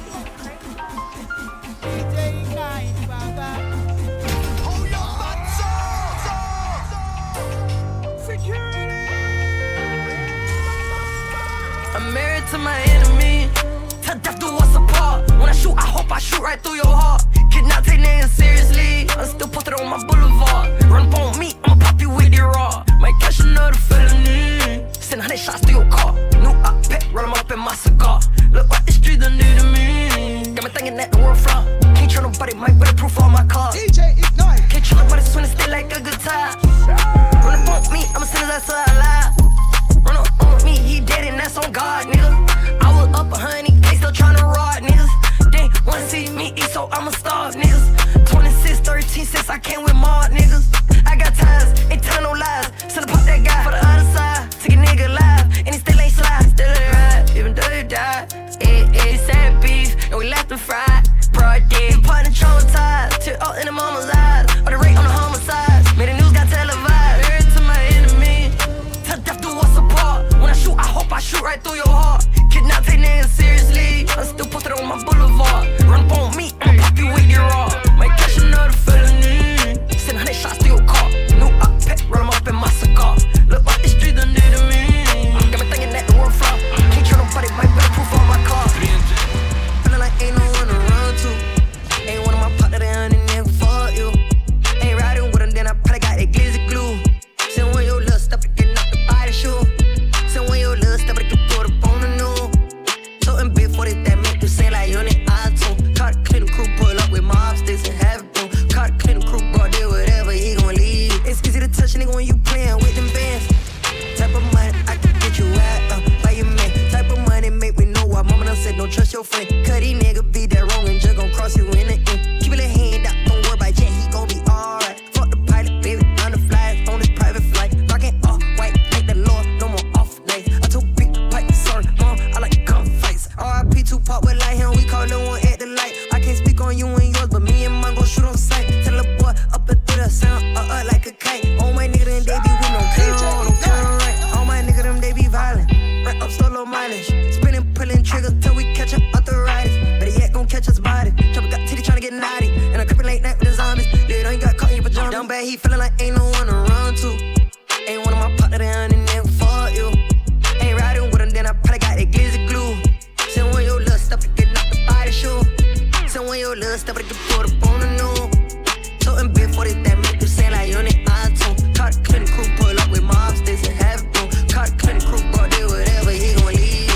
I'm married to my enemy. Till death do us apart. When I shoot, I hope I shoot right through your heart. Cannot take niggas seriously. I'm still posted on my boulevard. Run up on me, I'ma pop you with your raw. Might catch another felony. Send hundred shots to your car. New up pet, roll 'em up in my cigar. Look what the streets done do to me. Got me thinking that the world flop. Can't trust nobody, might better proof on my car. D J Ignite. Can't trust nobody, swing and stay like a guitar. Run up on me, I'ma send his ass to a lie. Run up on me, he dead and that's on God, nigga. I was up a honey, they still tryna ride, niggas. They wanna see me eat, so I'ma starve, niggas. twenty-six, thirteen, since I came with Maud, niggas. I got ties, ain't telling no lies. Send a pop that guy for the other side. Take a nigga alive, and he still ain't slide. Still ain't ride, even though he died. Eh, eh, sad beef, and we left him fried. Broad day, partner traumatized. Tear out in the mama's eyes. Or the rate on the homicide. Made the news got televised. Married to my enemy. Till death do us apart. When I shoot, I hope I shoot right through your heart. Cannot take niggas seriously. I'm still posted on my boulevard. Run up on me, I'ma pop you with your raw. Might catch another felony. Send hundred shots to your car. New up pet, roll 'em up in my cigar. Look what the streets done do to me. Got me thinking that the world flop. Can't trust nobody, might better proof on my car. Feeling like ain't no one to run to. Ain't one of my partner that honey nigga fuck you. Ain't riding with him, then I probably got that glizzy glue. Send one your little stuff to get knocked the body shoe. Send one your little stuff to get put up on the new. Something big for this that make you sing like you on the iTunes. Caught a clean crew, pull up with mob sticks and have it boom. Caught a clean crew, bro, did whatever, he gon' leave. It's easy to touch a nigga when you playin' with them bands. Type of money I can get you at, uh, by your man. Type of money make me know why mama done said don't trust your friend. Cut these nigga be that wrong and just gon' cross you in the end. Keep it a hand out, don't worry about Jet, he gon' be alright. Fuck the pilot, baby, I'm the fly on this private flight. Rockin' all white, thank the Lord, no more off nights. I told big pipe, sorry, mom, I like gunfights. R I P two pop with light, him, we call no one at the light. I can't speak on you and yours, but me and mine gon' shoot on sight. Tell a boy up and through the sound, uh uh like a kite. All my nigga them they be with no camera on, no camera right. All my nigga them they be violent, right up solo mileage. Spinning, pulling triggers till we catch up arthritis. Better yet gon' catch us body. Chopper got titty tryna get naughty, and I creepin' late night with the zombies. Little ain't got caught in your pajamas. Down bad, he feelin' like ain't no one to run to. Ain't one of my partner that honey nigga fuck you. Ain't riding with him, then I probably got that glizzy glue. Send one your little stuff to get knocked the body shoe. Send one your little stuff to get put up on the new. Something big for this that make you sing like you on the iTunes. Caught a clean crew, pull up with mob sticks and have it boom. Caught a clean crew, bro, did whatever, he gon' leave.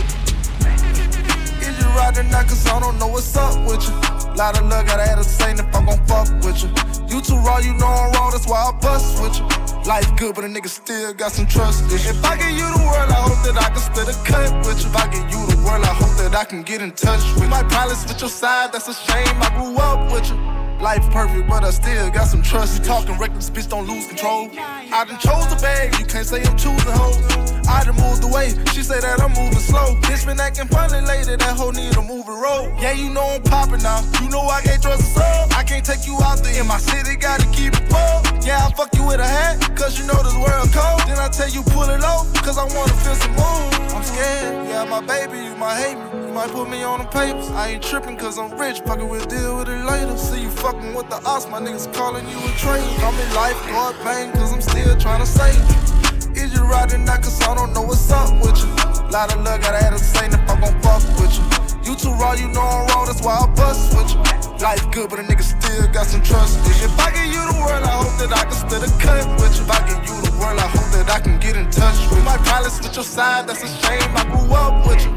Is you riding now cause I don't know what's up with you. Lot of luck, gotta have a saying if I'm gon' fuck with you. You too raw, you know I'm raw, that's why I bust with you. Life good, but a nigga still got some trust issues. If I give you the world, I hope that I can split a cut with you. If I give you the world, I hope that I can get in touch with you. My pilots with your side, that's a shame, I grew up with you. Life perfect, but I still got some trust. You talking reckless, bitch, don't lose control. I done chose the bag, you can't say I'm choosing hoes. I done moved away, she say that I'm moving slow. Bitch been acting funny lately, that hoe need a moving road. Yeah, you know I'm popping now, you know I can't trust a soul. I can't take you out there in my city, gotta keep it full. Yeah, I fuck you with a hat, cause you know this world cold. Then I tell you pull it low, cause I wanna feel some moon. I'm scared, yeah, my baby, you might hate me. You might put me on the papers. I ain't tripping cause I'm rich, fucking with deal with it later. See you fucking with the ops, my niggas calling you a traitor. I'm in life, guard bang, cause I'm still trying to save you. Is you riding now cause I don't know what's up with you. Lot of luck, gotta have a saying if I'm gon' fuck with you. You too raw, you know I'm raw, that's why I bust with you. Life good, but a nigga still got some trust issues. If I give you the world, I hope that I can split a cut with you. If I give you the world, I hope that I can get in touch with you. My pilots with your side, that's a shame, I grew up with you.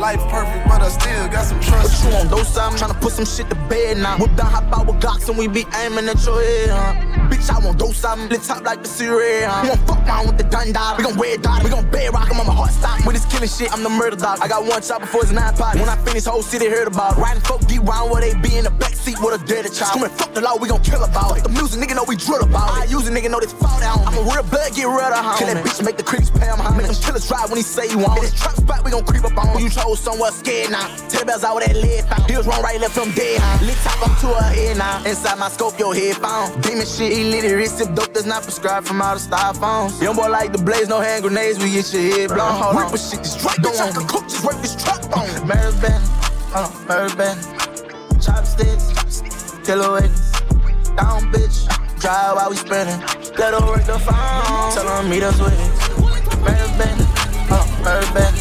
Life perfect, but I still got some trust. But you on those sides, I'm tryna put some shit to bed now. Whip down, hop out with Glocks and we be aiming at your head, huh? Bitch, I want those sides, lit top like the cereal, huh? We gon' fuck around with the dun dog. We gon' red dot, we gon' bed rock him on my heart stop. With this killing shit, I'm the murder dog. I got one chop before it's nine pot. When I finish, whole city heard about it. Riding folk deep round where they be in the backseat with a dirty child. Screaming, fuck the law, we gon' kill about it. The music, nigga know we drill about it. I use a nigga know this fall down. I'm a real blood, get rid of home. Kill that bitch, make the creeps pay him home. Make them killers drive when he say he want. In this trap spot, we gon' creep up on. You chose somewhere scared now. Tell bells out with that lead found. Deals wrong, right, left from dead, huh? Lit top up to her head now. Inside my scope, your head found. Demon shit, illiterate, sip dope that's not prescribed from out of styrofoams. Young boy like the blaze, no hand grenades, we get your head blown. Hold on, shit, this drug don't want me. Cook, just work this truck on. Murder band, hold on, murder band. Chopsticks, killer witness. Down, bitch, drive while we spinning. Let her work the phone, tell her meet us with it. Murder band, hold on, murder band.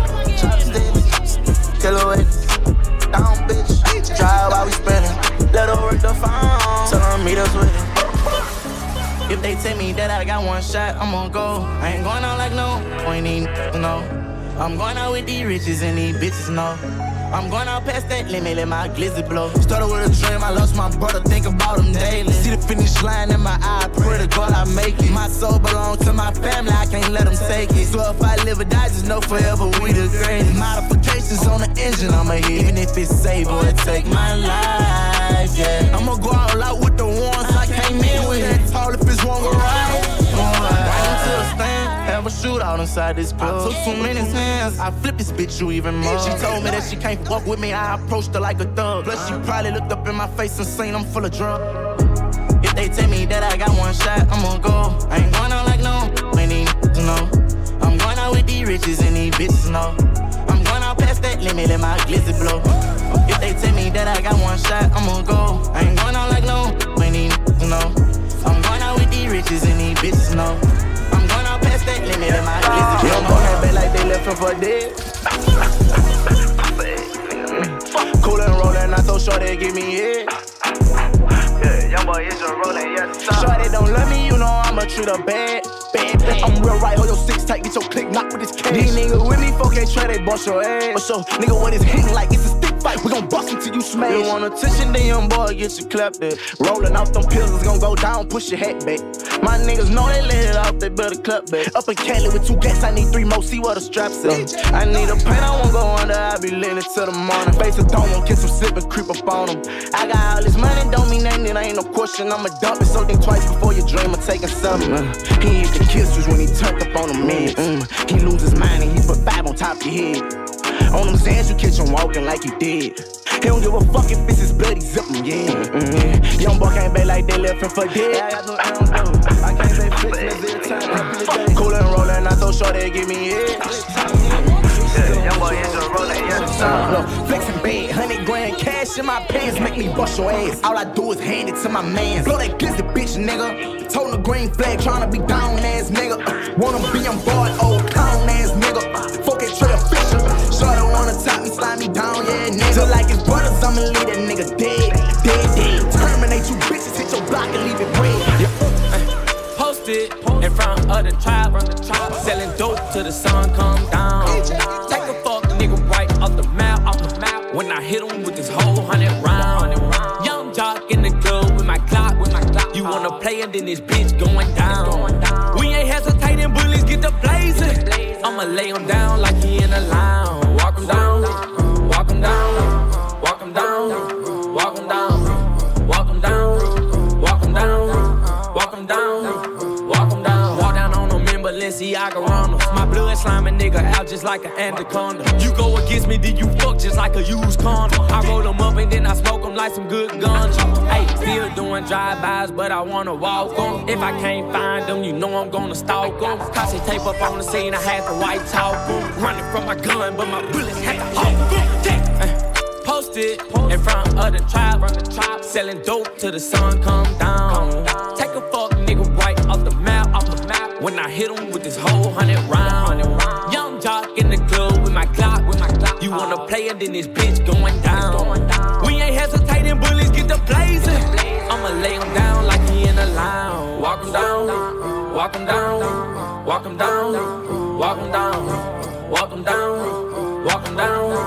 Chopsticks, killer witness. Down, bitch, drive while we spinning. Let her work the phone, tell her meet us with it. If they tell me that I got one shot, I'm gon' go. I ain't going out like no, ain't even no. I'm going out with these riches and these bitches know. I'm going out past that limit, let my glizzy blow. Started with a dream, I lost my brother, think about him daily. See the finish line in my eye, pray to God I make it. My soul belongs to my family, I can't let them take it. So if I live or die, just know forever we the greatest. Modifications on the engine, I'ma hit. Even if it's safe, or it take my life, yeah. I'ma go all out with the ones I came in with. That tall if it's wrong or right. Right into the stand, have a shootout inside this club. I took too many hands, I flipped this bitch you even more. She told me that she can't walk with me, I approached her like a thug. Plus she probably looked up in my face and seen I'm full of drugs. If they tell me that I got one shot, I'm gon' go. I ain't going out like no, ain't even to know. I'm going out with these riches and these bitches know. I'm going out past that limit, let my glizzy blow. If they tell me that I got one shot, I'm gon' go. I ain't going out like no, ain't even to know. I'm going out with these riches and these bitches know. I'm going out past that limit, let my glizzy blow. Young boy had been like they left him for dead. Coolin' and rollin', not so short they give me head. Yeah, young boy is a rollin', yes sir. Shorty don't love me, you know I'ma treat her bad. Bad, bad. I'm real right, hold your six tight, get your click knock with this cash. These niggas with me, folk ain't try, they bust your ass. But so, nigga, what is hitting like it's a stick fight, we gon' bust until you smash. You want attention, then young boy get you clapped there. Rollin' off them pills, it's gon' go down, push your hat back. My niggas know they let it off, they better clap back. Up in Cali with two gas, I need three more, see what the straps at. I need a pain, I won't go under, I be lit it till the morning. Face a dome, won't kiss some slip and creep up on them. I got all this money, don't mean nothing, it ain't no question. I'ma dump it, so think twice before you dream of taking something. Uh, he used to kiss you when he turned up on the meds. Mm, he lose his mind and he put five on top of your head. On them Zans, you catch him walking like you did. He don't give a fuck if it's his bloody zip him, yeah. Mm-hmm. Young boy can't bet like they left him for dead. Yeah, I got no I don't know. I can't say fixin' every time. Coolin' and rollin', not so short they give me head. Yeah, young boy is a rollin', yes sir. Flexin' bad, hundred grand cash in my pants make me bust your ass. All I do is hand it to my man. Blow that glizzy bitch, nigga. Toting the green flag, tryna be down ass nigga. Uh, wanna be on board, old clown ass nigga. Uh, fuck it, Trey Fisher. Shorty wanna top me, slide me down, yeah, nigga. Just like his brothers, I'ma leave that nigga dead, dead, dead. Terminate you bitches, hit your block and leave it red. Yeah. Posted in front of the tribe, selling dope till the sun come down. Take a fuck nigga right off the map, off the map. When I hit him with this whole hundred round. Young jock in the club with my clock, with my clock. You wanna play and then this bitch going down. We ain't hesitating, bullies get the blazing. I'ma lay him down like he in a lounge. Walk him down, walk him down, walk him down, walk him down, walk him down, walk him down, walk him down, walk him down. Walk down on them in Balenciaga runners. My blood slime a nigga out just like an anaconda. You go against me, then you fuck just like a used condom. I roll them up and then I smoke them like some good guns. Hey, still doing drive-bys, but I wanna walk them. If I can't find them, you know I'm gonna stalk them. Cause they tape up on the scene, I had to white talk them. Running from my gun, but my bullets had to hold them. Posted in front of the tribe, selling dope till the sun come down. Take a fuck nigga right off the map, off the map. When I hit him with this whole hundred round. Young jock in the club with my clock, with my clock. You wanna play and then this bitch going down. We ain't hesitating, bullies get the blazing. I'ma lay him down like he in a lounge. Walk him down, walk him down, walk him down, walk him down, walk him down, walk him down.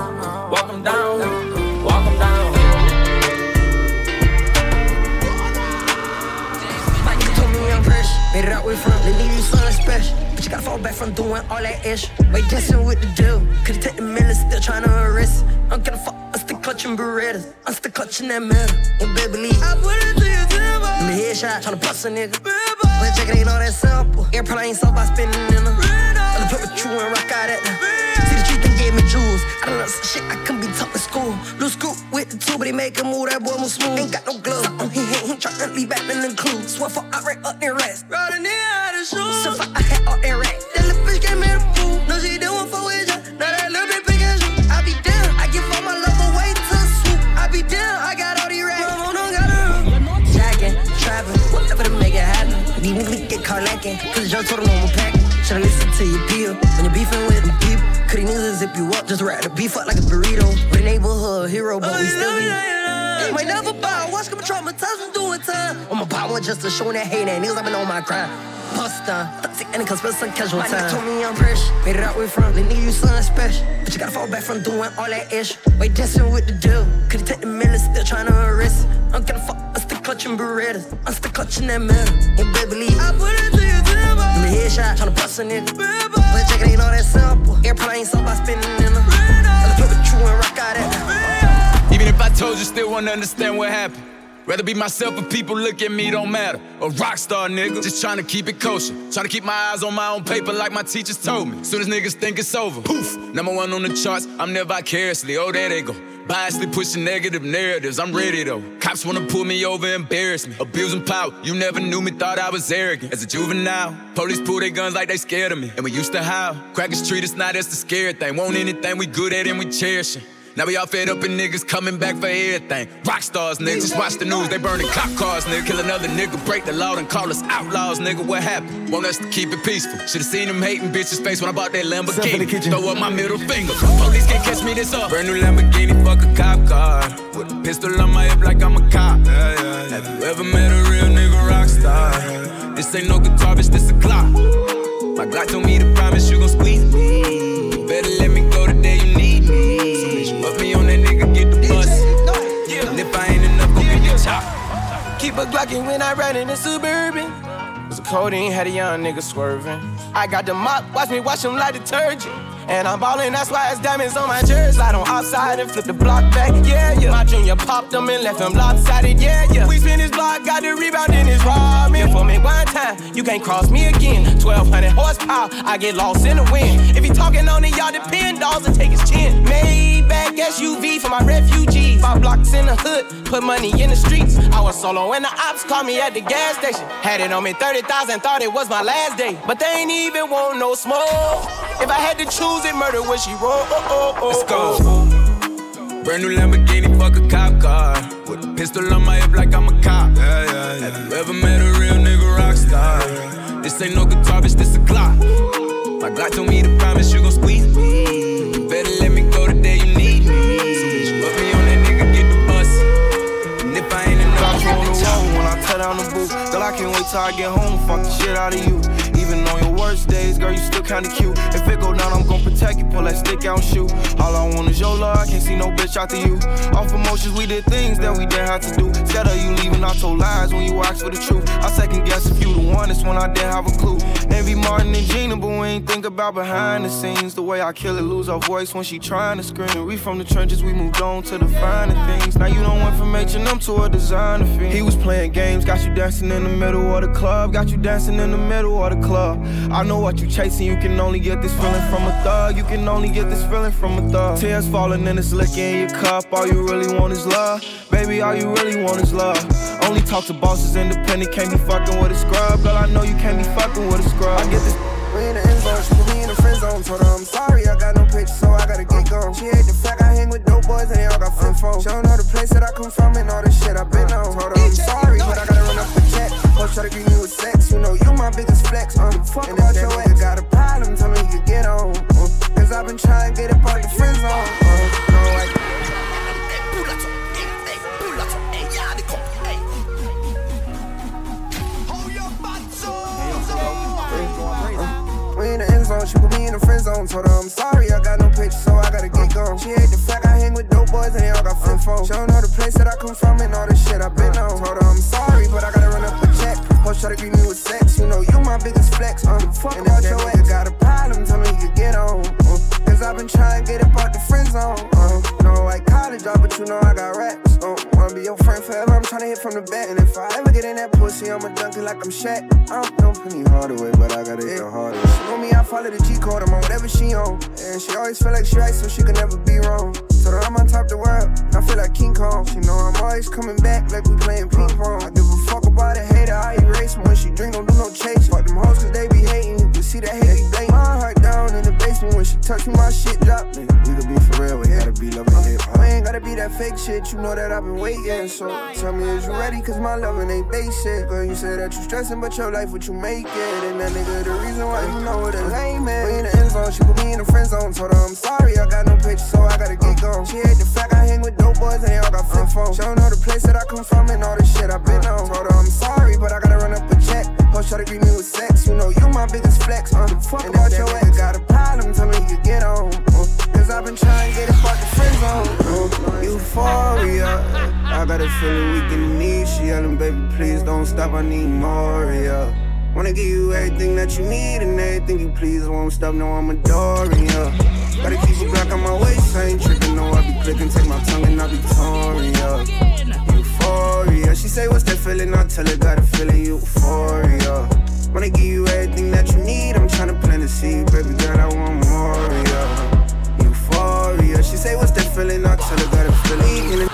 back from doing all that ish. Wait, dancing with the deal. Could've take the million, still tryna arrest it. I'm gonna fuck, I'm still clutching Berettas. I'm still clutching that metal. And baby, leave. I put it to your temple. In the headshot, tryna bust a nigga. But jacket ain't all that simple. Airplane ain't so by spinning in them. I'll put with you and rock out at them. See the street, they gave me jewels. I done learned some shit I couldn't be taught in school. Blue scoop with the two, but he make a move, that boy move smooth. Ain't got no gloves on, he ain't, he tryna leave back in the clue. Swear for I right up in rest. Riding in out of shoes. So far I had all that rack. That little bitch gave me the fool. No, she doing for with ya. Now that little bit big as you. I be down, I give all my love away to the swoop. I be down, I got all these racks. Mama don't got her. Jacking, trapping, whatever to make it happen. These niggas get caught lacking, cause y'all told them I'm packing. Should've listened to your peel when you're beefing with them people. Cause these niggas zip you up, just wrap the beef up like a burrito. We're the neighborhood hero, but we still be. Might never bow, watch come traumatized from doing time. On my power just to show that hate, that niggas I've been on my grind. Bust down, toxic and it cause some casual time. My nigga told me I'm fresh, made it out with front. They nigga you something special, but you gotta fall back from doing all that ish. Wait, dancing with the deal, could've take the million, still tryna arrest it. I'm gonna fuck, I'm still clutching Berettas. I'm still clutching that metal, and baby leave. I put it to your temple. In the headshot, tryna bust a nigga. But jacket ain't all that simple. Airplane ain't so by spinning in them. I'll put with you and rock out at them. Even if I told you, still wanna understand what happened. Rather be myself if people look at me, don't matter. A rock star nigga, just trying to keep it kosher. Trying to keep my eyes on my own paper like my teachers told me. Soon as niggas think it's over, poof, number one on the charts, I'm there vicariously, oh there they go. Biasly pushing negative narratives, I'm ready though. Cops wanna pull me over, embarrass me. Abusing power, you never knew me, thought I was arrogant. As a juvenile, police pull their guns like they scared of me. And we used to howl, crackers treat us now, that's the scary thing. Want anything we good at and we cherish it. Now we all fed up and niggas coming back for everything. Rock stars, nigga, just watch the news, they burning cop cars, nigga. Kill another nigga, break the law and call us outlaws, nigga. What happened? Want us to keep it peaceful. Should've seen them hating bitches' face when I bought that Lamborghini. Throw up my middle finger. Police can't catch me this up. Brand new Lamborghini, fuck a cop car. With a pistol on my hip like I'm a cop. Yeah, yeah, yeah. Have you ever met a real nigga rock star? This ain't no guitar, bitch, this a clock. My Glock told me to promise you gon' squeeze me. Better let me go the day you need me. Put me on that nigga, get the bus. Yeah. And if I ain't enough, go get the top. Keep a Glockin' when I ride in the Suburban. Cause the codeine had a young nigga swerving. I got the mop, watch me wash him like detergent. And I'm ballin', that's why it's diamonds on my jersey. Slide on outside and flip the block back, yeah, yeah. My junior popped him and left him lopsided, yeah, yeah. We spin his block, got the rebound in his ramen. For me one time, you can't cross me again. twelve hundred horsepower, I get lost in the wind. If he talking on it, y'all depend, dolls and take his chin. Maybach S U V for my refugees. Five blocks in the hood, put money in the streets. I was solo when the ops called me at the gas station. Had it on me thirty thousand, thought it was my last day. But they ain't even want no smoke. If I had to choose it, murder when she roll. Oh, oh, oh, Let's go. Brand new Lamborghini, fuck a cop car. With a pistol on my hip like I'm a cop. Yeah, yeah, yeah. Have you ever met a real nigga rock star? This ain't no guitar, bitch, this a Glock. My Glock told me to promise you gon' squeeze me. Better let me go the day you need me. So put me on that nigga, get the bus. And if I ain't enough, I'm on the road when I tear down the booth. Girl, I can't wait till I get home, fuck the shit out of you. Even on your worst days, girl, you still kinda cute. If it go down, I'm gon' protect you, pull that stick out and shoot. All I want is your love, I can't see no bitch after you. Off emotions, we did things that we didn't have to do. Scared of you leaving, I told lies when you asked for the truth. I second guess if you the one, it's when I didn't have a clue. Envy Martin and Gina, but we ain't think about behind the scenes. The way I kill it, lose her voice when she trying to scream. We from the trenches, we moved on to the finer things. Now you don't went from H and M to a designer fiend. He was playing games, got you dancing in the middle of the club. Got you dancing in the middle of the club. I know what you chasing, you can only get this feeling from a thug. You can only get this feeling from a thug. Tears falling and it's licking in your cup. All you really want is love. Baby, all you really want is love. Only talk to bosses, independent, can't be fucking with a scrub. Girl, I know you can't be fucking with a scrub. I get this. We in the end zone, she put me in the friend zone. Told her I'm sorry, I got no picture, so I gotta get gone. She hate the fact I hang with dope boys and they all got flip phones. She don't know the place that I come from and all the shit I've been on. Told her I'm sorry, but I gotta run up a check. Hope try to give you a sex, you know you my biggest flex. Uh. Fuck and about your nigga got a problem, tell me he could get on. Uh. Cause I've been trying to get up out the friend zone. Uh. No, like. We in the end zone, she put me in the friend zone. Told her I'm sorry, I got no picture, so I gotta get gone. She hate the fact I hang with dope boys and they all got flip phones. She don't know the place that I come from and all the shit I've been on. Told her I'm sorry, but I gotta run up a check. shawty greet me with sex. You know you my biggest flex. Uh. Fuck and if that nigga got a problem, tell me he could get on. Uh. Cause I've been trying to get up out the friend zone. Uh. No white college job, but you know I got raps. Uh. Wanna be your friend forever, I'm tryna hit from the back. And if I ever get in that pussy, I'ma dunk it like I'm Shaq. I don't know Penny Hardaway, but I gotta hit the hardest. She know me, I follow the G code, I'm on whatever she on. And she always feel like she right, so she can never be wrong. So that I'm on top of the world, I feel like King Kong. She know I'm always coming back like we playing ping pong. I give a fuck about a hater, I erase me. When she drink, don't do no chase. Fuck them hoes cause they be hating, you can see that hate be blatant. My heart down in the basement, when she touch me, my shit drop. Nigga, we could be for real, we gotta be loving hip hop. We ain't gotta be that fake shit, you know that I've been waiting. So tell me, is you ready? Cause my loving ain't basic. Girl, you say that you stressing, but your life, what you make it. And that nigga, the reason why you know what a lame man. We in the end zone, she put me in the friend zone. Told her I'm sorry, I got no picture, so I gotta get gone. She hate the fact I hang with dope boys and they all got flip phones. She don't know the place that I come from and all the shit I've been on. Told her I'm sorry, but I gotta run up a check. Hope try to greet me with sex, you know you my biggest flex. Uh. Fuck and if that nigga got a problem, tell me you can get on. Uh. Cause I've been trying to get it out the friend zone. Uh. Euphoria, I got a feeling weak in the knees. She yelling, baby, please don't stop, I need more, yeah. Wanna give you everything that you need and everything you please. Won't stop, no, I'm adoring ya. Gotta keep a Glock on my waist, I ain't tripping, no, I be clicking, take my tongue and I be touring ya. Euphoria, she say, what's that feeling? I tell her, got a feeling, euphoria. Wanna give you everything that you need, I'm tryna plant a seed, baby girl, I want more, yeah. Euphoria, she say, what's that feeling? I tell her, got a feeling.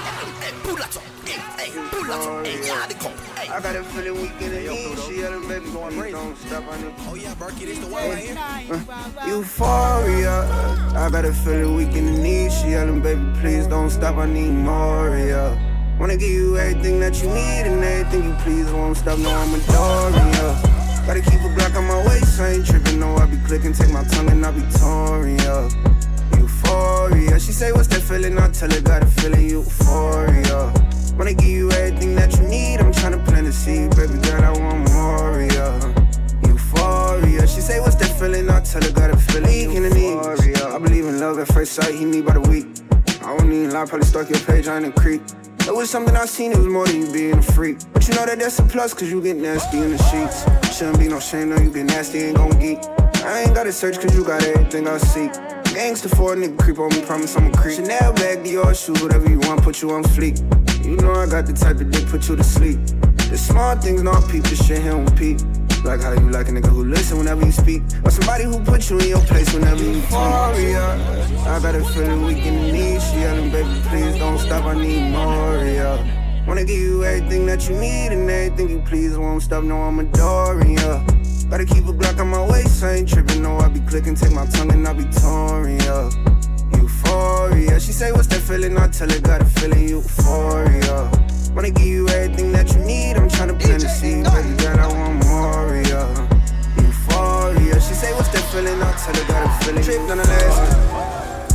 I got a feeling we get it in. She yelling, baby, please don't stop, I need. Oh yeah, Berkey, this the one right here. Uh, euphoria, I got a feeling we in the knees. She yelling, baby, please don't stop, I need more, yeah. Wanna give you everything that you need and everything you please. Won't stop, no, I'm adoring ya. Gotta keep a Glock on my waist, I ain't tripping, no, I be clicking, take my tongue and I be touring ya. Euphoria, she say, what's that feeling? I tell her, got a feeling, euphoria. Wanna give you everything that you need, I'm tryna plant a seed, baby girl, I want more, yeah. Euphoria, she say, what's that feeling? I tell her, got a feeling, euphoria. I believe in love at first sight, he need by the week. I won't even lie, probably stalk your page, I in the creek. It was something I seen, it was more than you being a freak. But you know that that's a plus, cause you get nasty in the sheets. Shouldn't be no shame, no, you get nasty, ain't gon' geek. I ain't gotta search, cause you got everything I seek. Gangsta for a nigga, creep on me, promise I'm a creep. Chanel bag, Dior shoes, whatever you want, put you on fleek. You know I got the type of dick, put you to sleep. The small things, no peep, the shit he don't peep. Like how you like a nigga who listen whenever you speak. Or somebody who put you in your place whenever you talk. I got a feeling we can need. She yelling, baby, please don't stop, I need more, yeah. Wanna give you everything that you need and everything you please. Won't stop, no, I'm adoring ya. Gotta keep a Glock on my waist, I ain't tripping, no, I be clicking, take my tongue and I be touring ya. Euphoria, she say, what's that feeling? I tell her, got a feeling, euphoria. Wanna give you everything that you need, I'm tryna plant a seed, baby girl, I want more, yeah. Euphoria, she say, what's that feeling? I tell her, got a feeling. Trip on the last.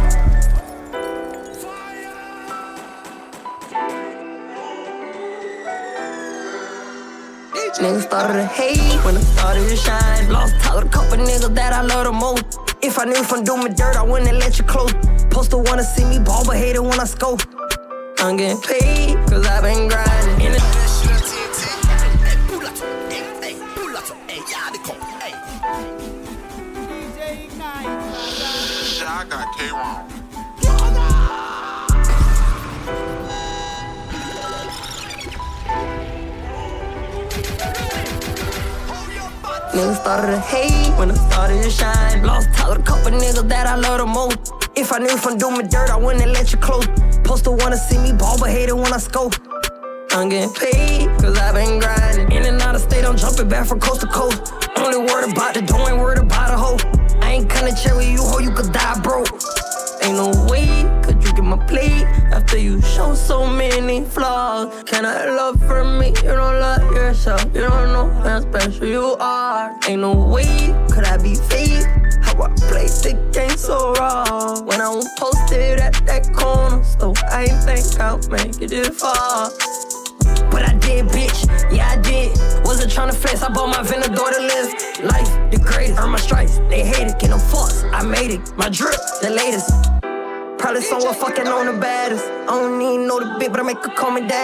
Niggas started to hate when I started to shine. Lost talk with a couple niggas that I love the most. If I knew from doing me dirt, I wouldn't let you close. Poster wanna see me ball, but hate it when I scope. I'm getting paid, cause I've been grinding. In the I got K-Ron. Niggas started to hate when I started to shine. Lost talk with a couple niggas that I love the most. If I knew from doing me dirt, I wouldn't let you close. Poster wanna see me ball, but hate it when I scope. I'm getting paid, cause I've been grinding. In and out of state, I'm jumping back from coast to coast. Only word about the door, ain't word about a hoe. I ain't kinda chill with you, hoe, you could die broke. Ain't no way could you get my plate after you show so many flaws. Can I love for me? You don't love yourself. You don't know how special you are. Ain't no way could I be fake. How I play the game so raw. When I was posted at that corner, so I ain't think I'll make it this far. But I did, bitch, yeah I did. Wasn't tryna flex, I bought my Venador to live. Life, the greatest, earn my stripes. They hate it, get no fucks, I made it. My drip, the latest. Probably someone fucking on the baddest. I don't even know the bitch, but I make her call me daddy.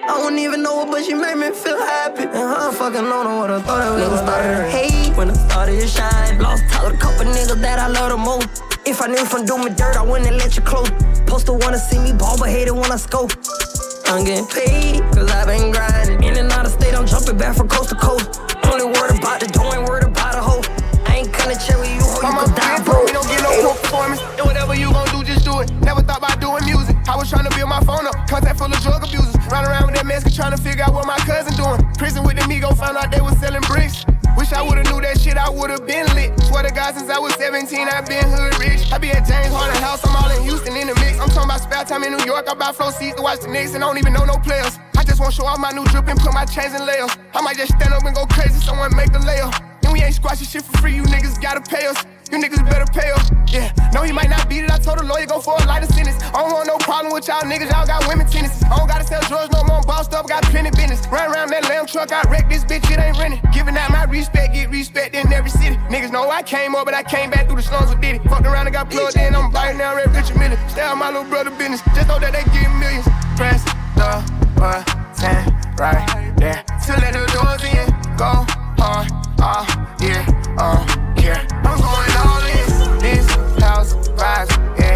I wouldn't even know her, but she made me feel happy. And I fucking don't know what I thought it was. Niggas started to hate when I started to shine. Lost touch with a couple niggas that I love the most. If I knew from doing me dirt, I wouldn't let you close. Supposed to wanna see me ball, but hate it when I scope. I'm getting paid, cause I've been grinding. In and out of state, I'm jumping back from coast to coast. Only word about the door, ain't word about a hoe. I ain't gonna chill with you, hoe, you could die, bro. We don't get no poor performance. And whatever you gon' do, just do it. Never thought about doing music. I was trying to build my phone up. Contact full of drug abusers. Run around with that mask trying to figure out what my cousin doing. Prison with the Migo, found out they was selling bricks. Wish I would've knew that shit, I would've been lit. Swear to God, since I was seventeen, I been hood rich. I be at James Harden House, I'm all in Houston in the mix. I'm talking about spare time in New York, I buy flow seats to watch the Knicks and I don't even know no players. I just wanna show off my new drip and put my chains in layers. I might just stand up and go crazy, someone make the layup. And we ain't squashing shit for free, you niggas gotta pay us. You niggas better pay up. Yeah, no, he might not beat it. I told the lawyer go for a lighter sentence. I don't want no problem with y'all niggas. Y'all got women tennis. I don't gotta sell drugs no more. I'm bossed up, got plenty business. Run around that lamb truck, I wreck this bitch. It ain't renting. Giving out my respect, get respect in every city. Niggas know I came up, but I came back through the slums with Diddy. Fucked around and got plugged in. I'm biting now, red Richard Miller. Stay out my little brother business. Just know that they getting millions. Press the button right there to let the doors in. Go hard, oh yeah, oh yeah. I'm going all in. This house vibes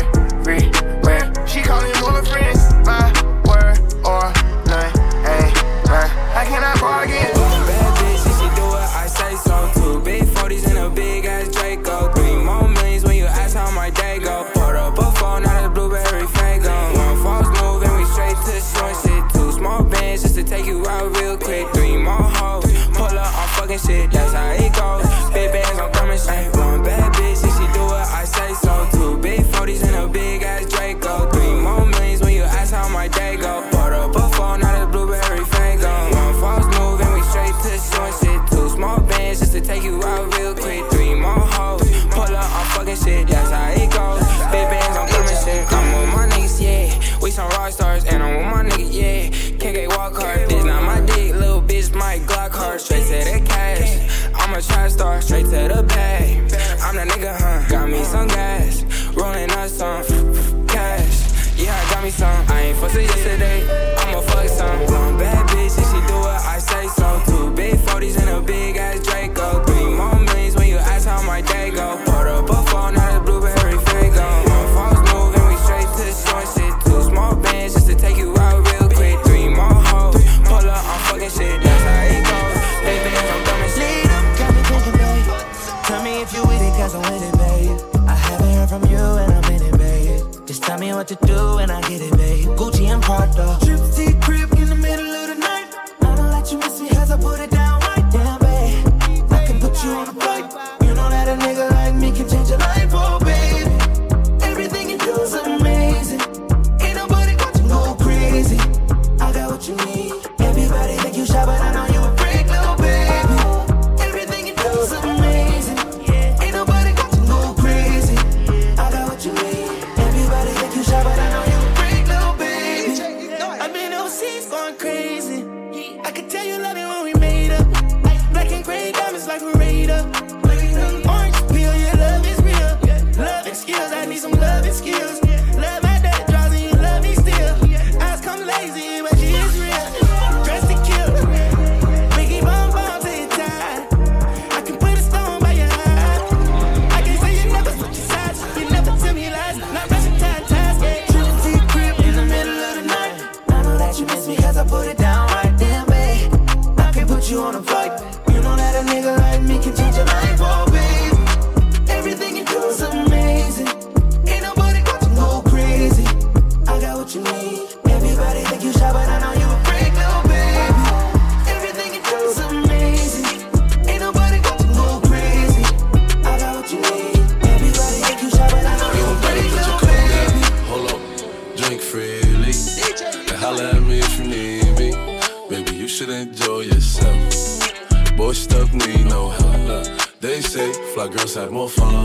everywhere. She calling more friends. My word or none. Hey, none. I cannot bargain. Bad bitch, if she do it, I say so too. Big forties and a big ass Draco. Three more millions when you ask how my day go. Poured up a phone, now the blueberry fango. One false move and we straight to short shit. Two small bands just to take you out real quick. Three more hoes, pull up on fucking shit. That's how it goes. Big bands, I'm coming straight. One bad bitch, if she do it, I say so too. Big forties and a big ass Draco. Three more millions when you ask how my day go. Poured up a phone, now the blueberry fango. One false move and we straight to short shit. Two small bands just to take you out real quick. Three more hoes, pull up on fucking shit. That's how it goes. Big bands, I'm coming shit. I'm with my niggas, yeah. We some rock stars and I'm with my niggas, yeah. Can't get walk hard. This not my dick, little bitch, my Glock hard. Straight to the cash. I'm a trap star, straight to the bag. I'm that nigga, huh? Got me some gas, rolling up some cash. Yeah, I got me some. I ain't fussing yesterday, I'ma fuck some. One bad bitch, if she do it, I say so. Two big forties and a big ass Draco. Three more millions when you ask how my day go. Poured up a phone, now the blueberry fango. One false move and we straight to short shit. Two small bands just to take you out real quick. Three more hoes, pull up on fucking shit. That's how it goes. Big bands, I'm coming shit. Got me thinking, babe. Tell me if you with it, cause I'm with it, babe. I haven't heard from you and I'm in it, babe. Just tell me what to do and I get it, babe. Gucci and Prada. Trip to your crib in the middle of the night. I don't let you miss me cause I put it down right down, babe. I can put you on a flight. You know that a nigga like me can change your life, oh, babe. Everything you do is amazing. Ain't nobody got to go crazy. I got what you need. Everybody think you shy, but I know you a freak, little baby. Everything you do is amazing. Ain't nobody got to go crazy. I got what you need. Everybody think you shy, but I know you a freak, little baby. I've been overseas going crazy. I could tell you love it when we made up. Black and gray diamonds like a radar. Orange peel, your love is real. Love and skills, I need some love and skills. Love my dad draws and you love me still. Eyes come lazy, but she is real. Dress to kill. Biggie bomb bomb to your tie. I can put a stone by your eye. I can say you never switch your sides. You never tell me lies. Not rushing time, ties. Trip to your crib in the middle of the night. I know that you miss me cause I put it down right there, babe. I can put you on a flight. You know that a nigga like me can change your life, oh, babe. Everything you do is amazing. Ain't nobody got to go crazy. I got what you need. Everybody think you shy, but I know you a freak, little baby. Everything you do is amazing. Ain't nobody got to go crazy. I got what you need. Everybody think you shy, but I know you a freak, little baby. Hold up, drink freely. And holla at me if you need me. Baby, you should enjoy yourself. Boy stuff need no help. They say fly girls have more fun.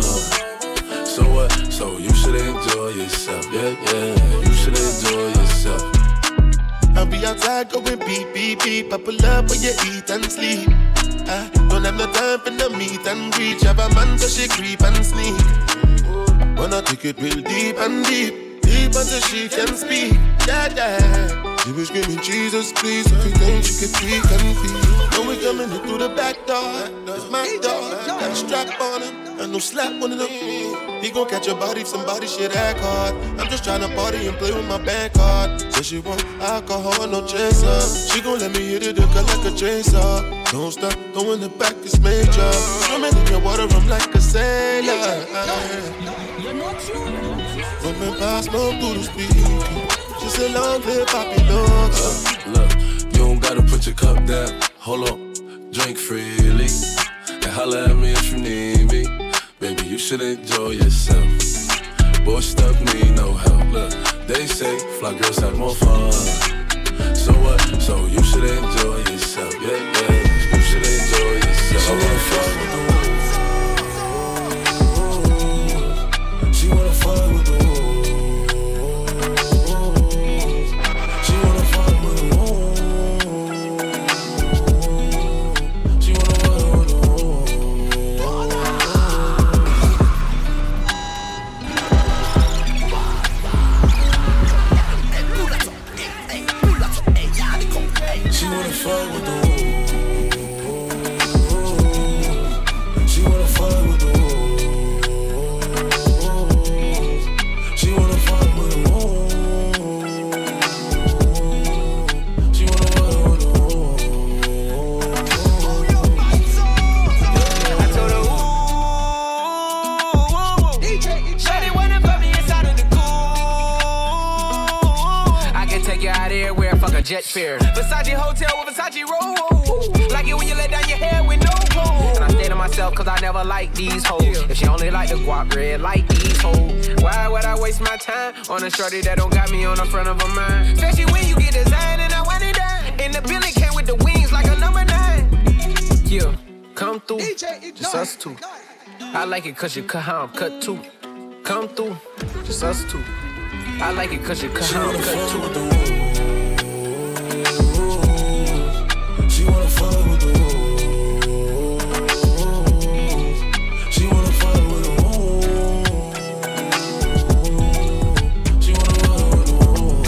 So what? So you should enjoy yourself. Yeah, yeah, you should enjoy yourself. I'll be outside going beep, beep, beep. I pull up when you eat and sleep. I don't have no time for the meet and greet. Have a man so she creep and sneak. Wanna take it real deep and deep. Deep until she can speak. Yeah, yeah. She was screaming, Jesus, please. Everything she could be, can be. Know we coming in through the back door. It's my door. Got a strap on him. And no slap one of them. He gon' catch your body if somebody shit act hard. I'm just tryna party and play with my bank card. Said she want alcohol, no chaser. She gon' let me hit it, hook her like a chainsaw. Don't stop, go in the back, it's major. Swimming in your water, I'm like a sailor. Bumping past, smoke through the speaker. Just a long live poppy dog. Look, you don't gotta put your cup down. Hold on, drink freely. And holla at me if you need me. Baby, you should enjoy yourself. Boy, stuff need no help. Look, they say fly girls have more fun. So what? So you should enjoy yourself. Yeah, yeah. You should enjoy yourself. She wanna fuck with the wolves. She wanna fuck with the wolves. She wanna fuck with the wolves. She wanna fuck with the wolves. She wanna fuck with the wolves. She wanna fuck with the wolves. She wanna fuck with the wolves. She wanna fuck with the wolves. I told her, ooh, shawty wanna put me inside of the cool. I can take you out everywhere, fuck a jet fare. Versace hotel with Versace roll. Like it when you let down your hair with no clothes. And I stay to myself cause I never like these hoes. If she only like the guap red, like these hoes. Why would I waste my time on a shorty that don't got me on the front of her mind? Especially when you get designed and I want it done. And the building came with the wings like a number nine. Yeah, come through, just us two. I like it cause you cut how I'm cut too. Come through, just us two. I like it cause you cut how I'm cut too. She wanna fuck with the wolves. She wanna fuck with the wolves. She wanna fuck with the wolves.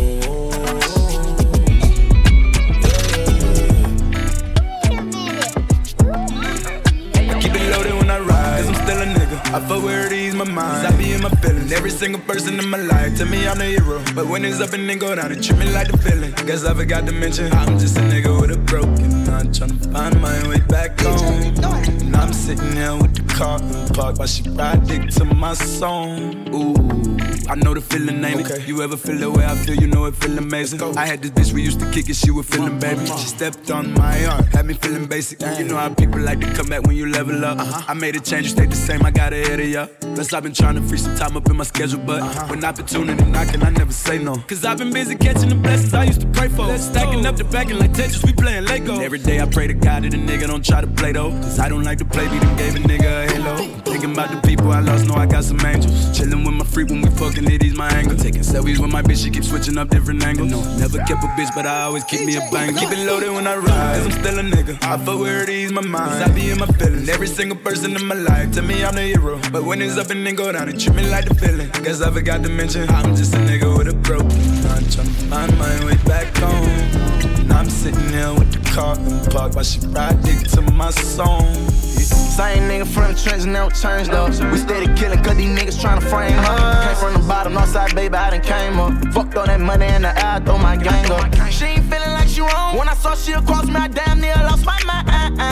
Keep it loaded when I ride, I'm still a nigga. I fuck where it ease my mind. I be in my feelings. Every single person in my life tell me I'm the hero. But when it's up and then go down, it treat me like the villain. Guess I forgot to mention I'm just a nigga with a broken heart, tryna find my way back home. And I'm sitting there with the car in park while she ride dick to my song. Ooh, I know the feeling, ain't it? You ever feel the way I feel? You know it feel amazing. I had this bitch we used to kick it, she was feeling baby. She stepped on my arm, had me feeling basic. You know how people like to come back when you level up. I made a change, you stayed the same. I got ahead of ya. Plus I've been trying to free some time up in my schedule, but uh-huh. when opportunity knocking, I never say no. Cause I've been busy catching the blessings I used to pray for. Stacking up the backing like Tetris, we playing Lego. And every day I pray to God that a nigga don't try to play though. Cause I don't like to play, we done gave a nigga a halo. I'm thinking about the people I lost, know I got some angels. Chilling with my freak when we fucking it, he's my angle. Taking selfies with my bitch, she keep switching up different angles. No, never kept a bitch, but I always keep me a banger. Keep it loaded when I ride, cause I'm still a nigga. I fuck where it ease my mind, cause I be in my feelings. Every single person in my life tell me I'm the hero. But when it's up and then go down, it treat me like the feeling. Guess I forgot to mention I'm just a nigga with a broken heart, tryna find my way back home. And I'm sitting there with the car in park while she ride dick to my song. Same nigga from the trenches, never changed though. We steady killing cause these niggas tryna frame up. Came from the bottom, northside, baby, I done came up. Fucked all that money in the air, I throw my gang up. She ain't feeling like she wrong. When I saw she across me, I damn near lost my mind.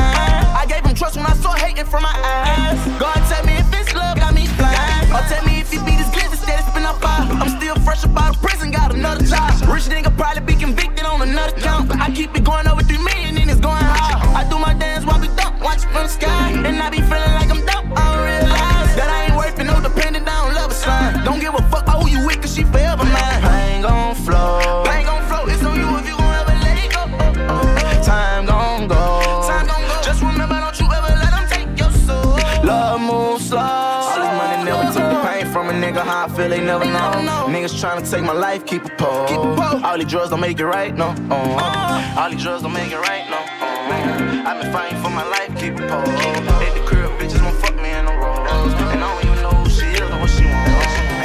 I gave him trust when I saw hating from my eyes. God tell me if it's love, got me blind. Or tell me if he beat his glitz instead of spin up fire. I'm still fresh up out of prison, got another job. Rich nigga probably be convicted on another count. But I keep it going over three million and it's going high. I do my dance while we dump, watch it from the sky. And I be feeling like I'm dope, I don't realize that I ain't worth it, no dependent, I don't love a sign. Don't give a fuck, oh you with cause she forever mine. Pain gon' flow, pain gon' flow, it's on you if you gon' ever let it go. Oh, oh. Time gon' go, time gon' go. Just remember, don't you ever let them take your soul. Love moves slow. All this money never took the pain from a nigga, how I feel they never know. Niggas tryna take my life, keep a pole. All these drugs don't make it right, no. Uh, all these drugs don't make it right, no. Uh, I've been fighting for my life, keep a pole. At the crib, bitches won't fuck me in the road. And I don't even know who she is or what she wants. I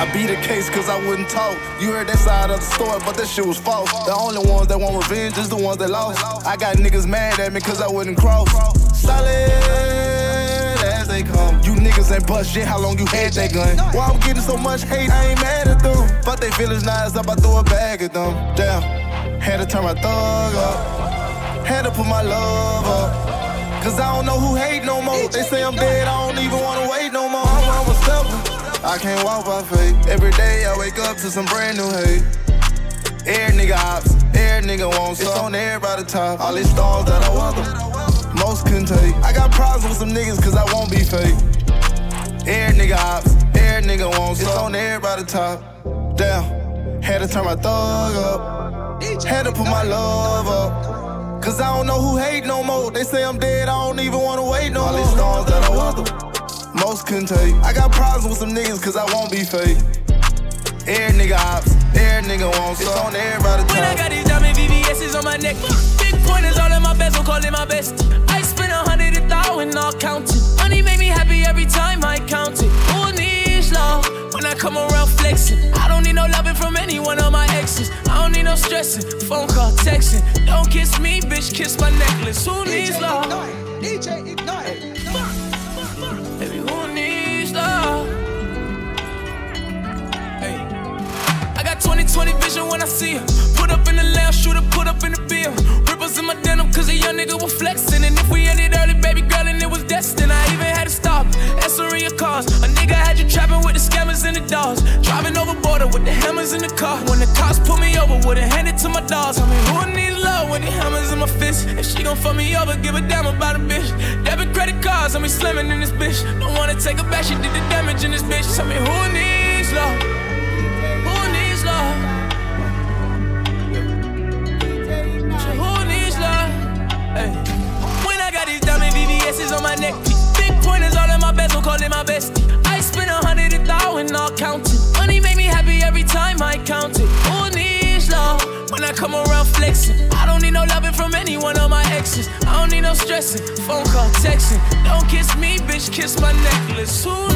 I beat the case cause I wouldn't talk. You heard that side of the story, but that shit was false. The only ones that want revenge is the ones that lost. I got niggas mad at me cause I wouldn't cross. Solid as they come. You niggas ain't bust shit, how long you had that gun? Why I'm getting so much hate, I ain't mad at them. Fuck they feelings, now it's up, I threw a bag at them. Damn, had to turn my thug up. Had to put my love up. Cause I don't know who hate no more. They say I'm dead, I don't even wanna wait no more. I'm a stepper, I can't walk by faith. Every day I wake up to some brand new hate. Every nigga ops, every nigga wants some. It's on everybody top. All these stars that I weather, most couldn't take. I got problems with some niggas cause I won't be fake. Every nigga ops, every nigga wants some. It's on everybody top. Damn, had to turn my thug up. Had to put my love up. Cause I don't know who hate no more. They say I'm dead, I don't even wanna wait no more. All these stars that I weather, most couldn't take. I got problems with some niggas cause I won't be fake. Every nigga ops, every nigga wants some. It's on everybody top. When I got these diamond V V S's on my neck, big pointers all in my bezel, call it my bestie. I spend a hundred a thousand, all counting. Money make me happy every time I count it. Who needs love when I come around flexing? I don't need no loving from any one of my exes. I don't need no stressing, phone call, texting. Don't kiss me, bitch, kiss my necklace. Who needs love? D J Ignite. Baby, who needs love? Hey, I got twenty twenty vision when I see her. Put up in the lounge, shooter, put up in the bill. Ripples in my denim, cause a young nigga was flexing. And if we ended early, baby girl, and it was destined, I even had to stop, answering your calls. A nigga had you trapping with the scammers and the dogs. Driving over border with the hammers in the car. When the cops pull me over, wouldn't hand it to my dogs. I mean, who needs love when the hammers in my fist? If she gon' fuck me over, give a damn about a bitch. Debit credit cards, I'm be slamming in this bitch. Don't wanna take her back, she did the damage in this bitch. Tell me who needs love? Who needs love? So who needs love? Hey. When I got these diamond V V S's on my neck, big pointers all in my bezel, call it my bestie. I spend a hundred a thousand, all counting. Money make me happy every time I count it. Who needs love when I come around flexing? I don't need no loving from any one of my exes. I don't need no stressing, phone call, texting. Don't kiss me, bitch, kiss my necklace. Who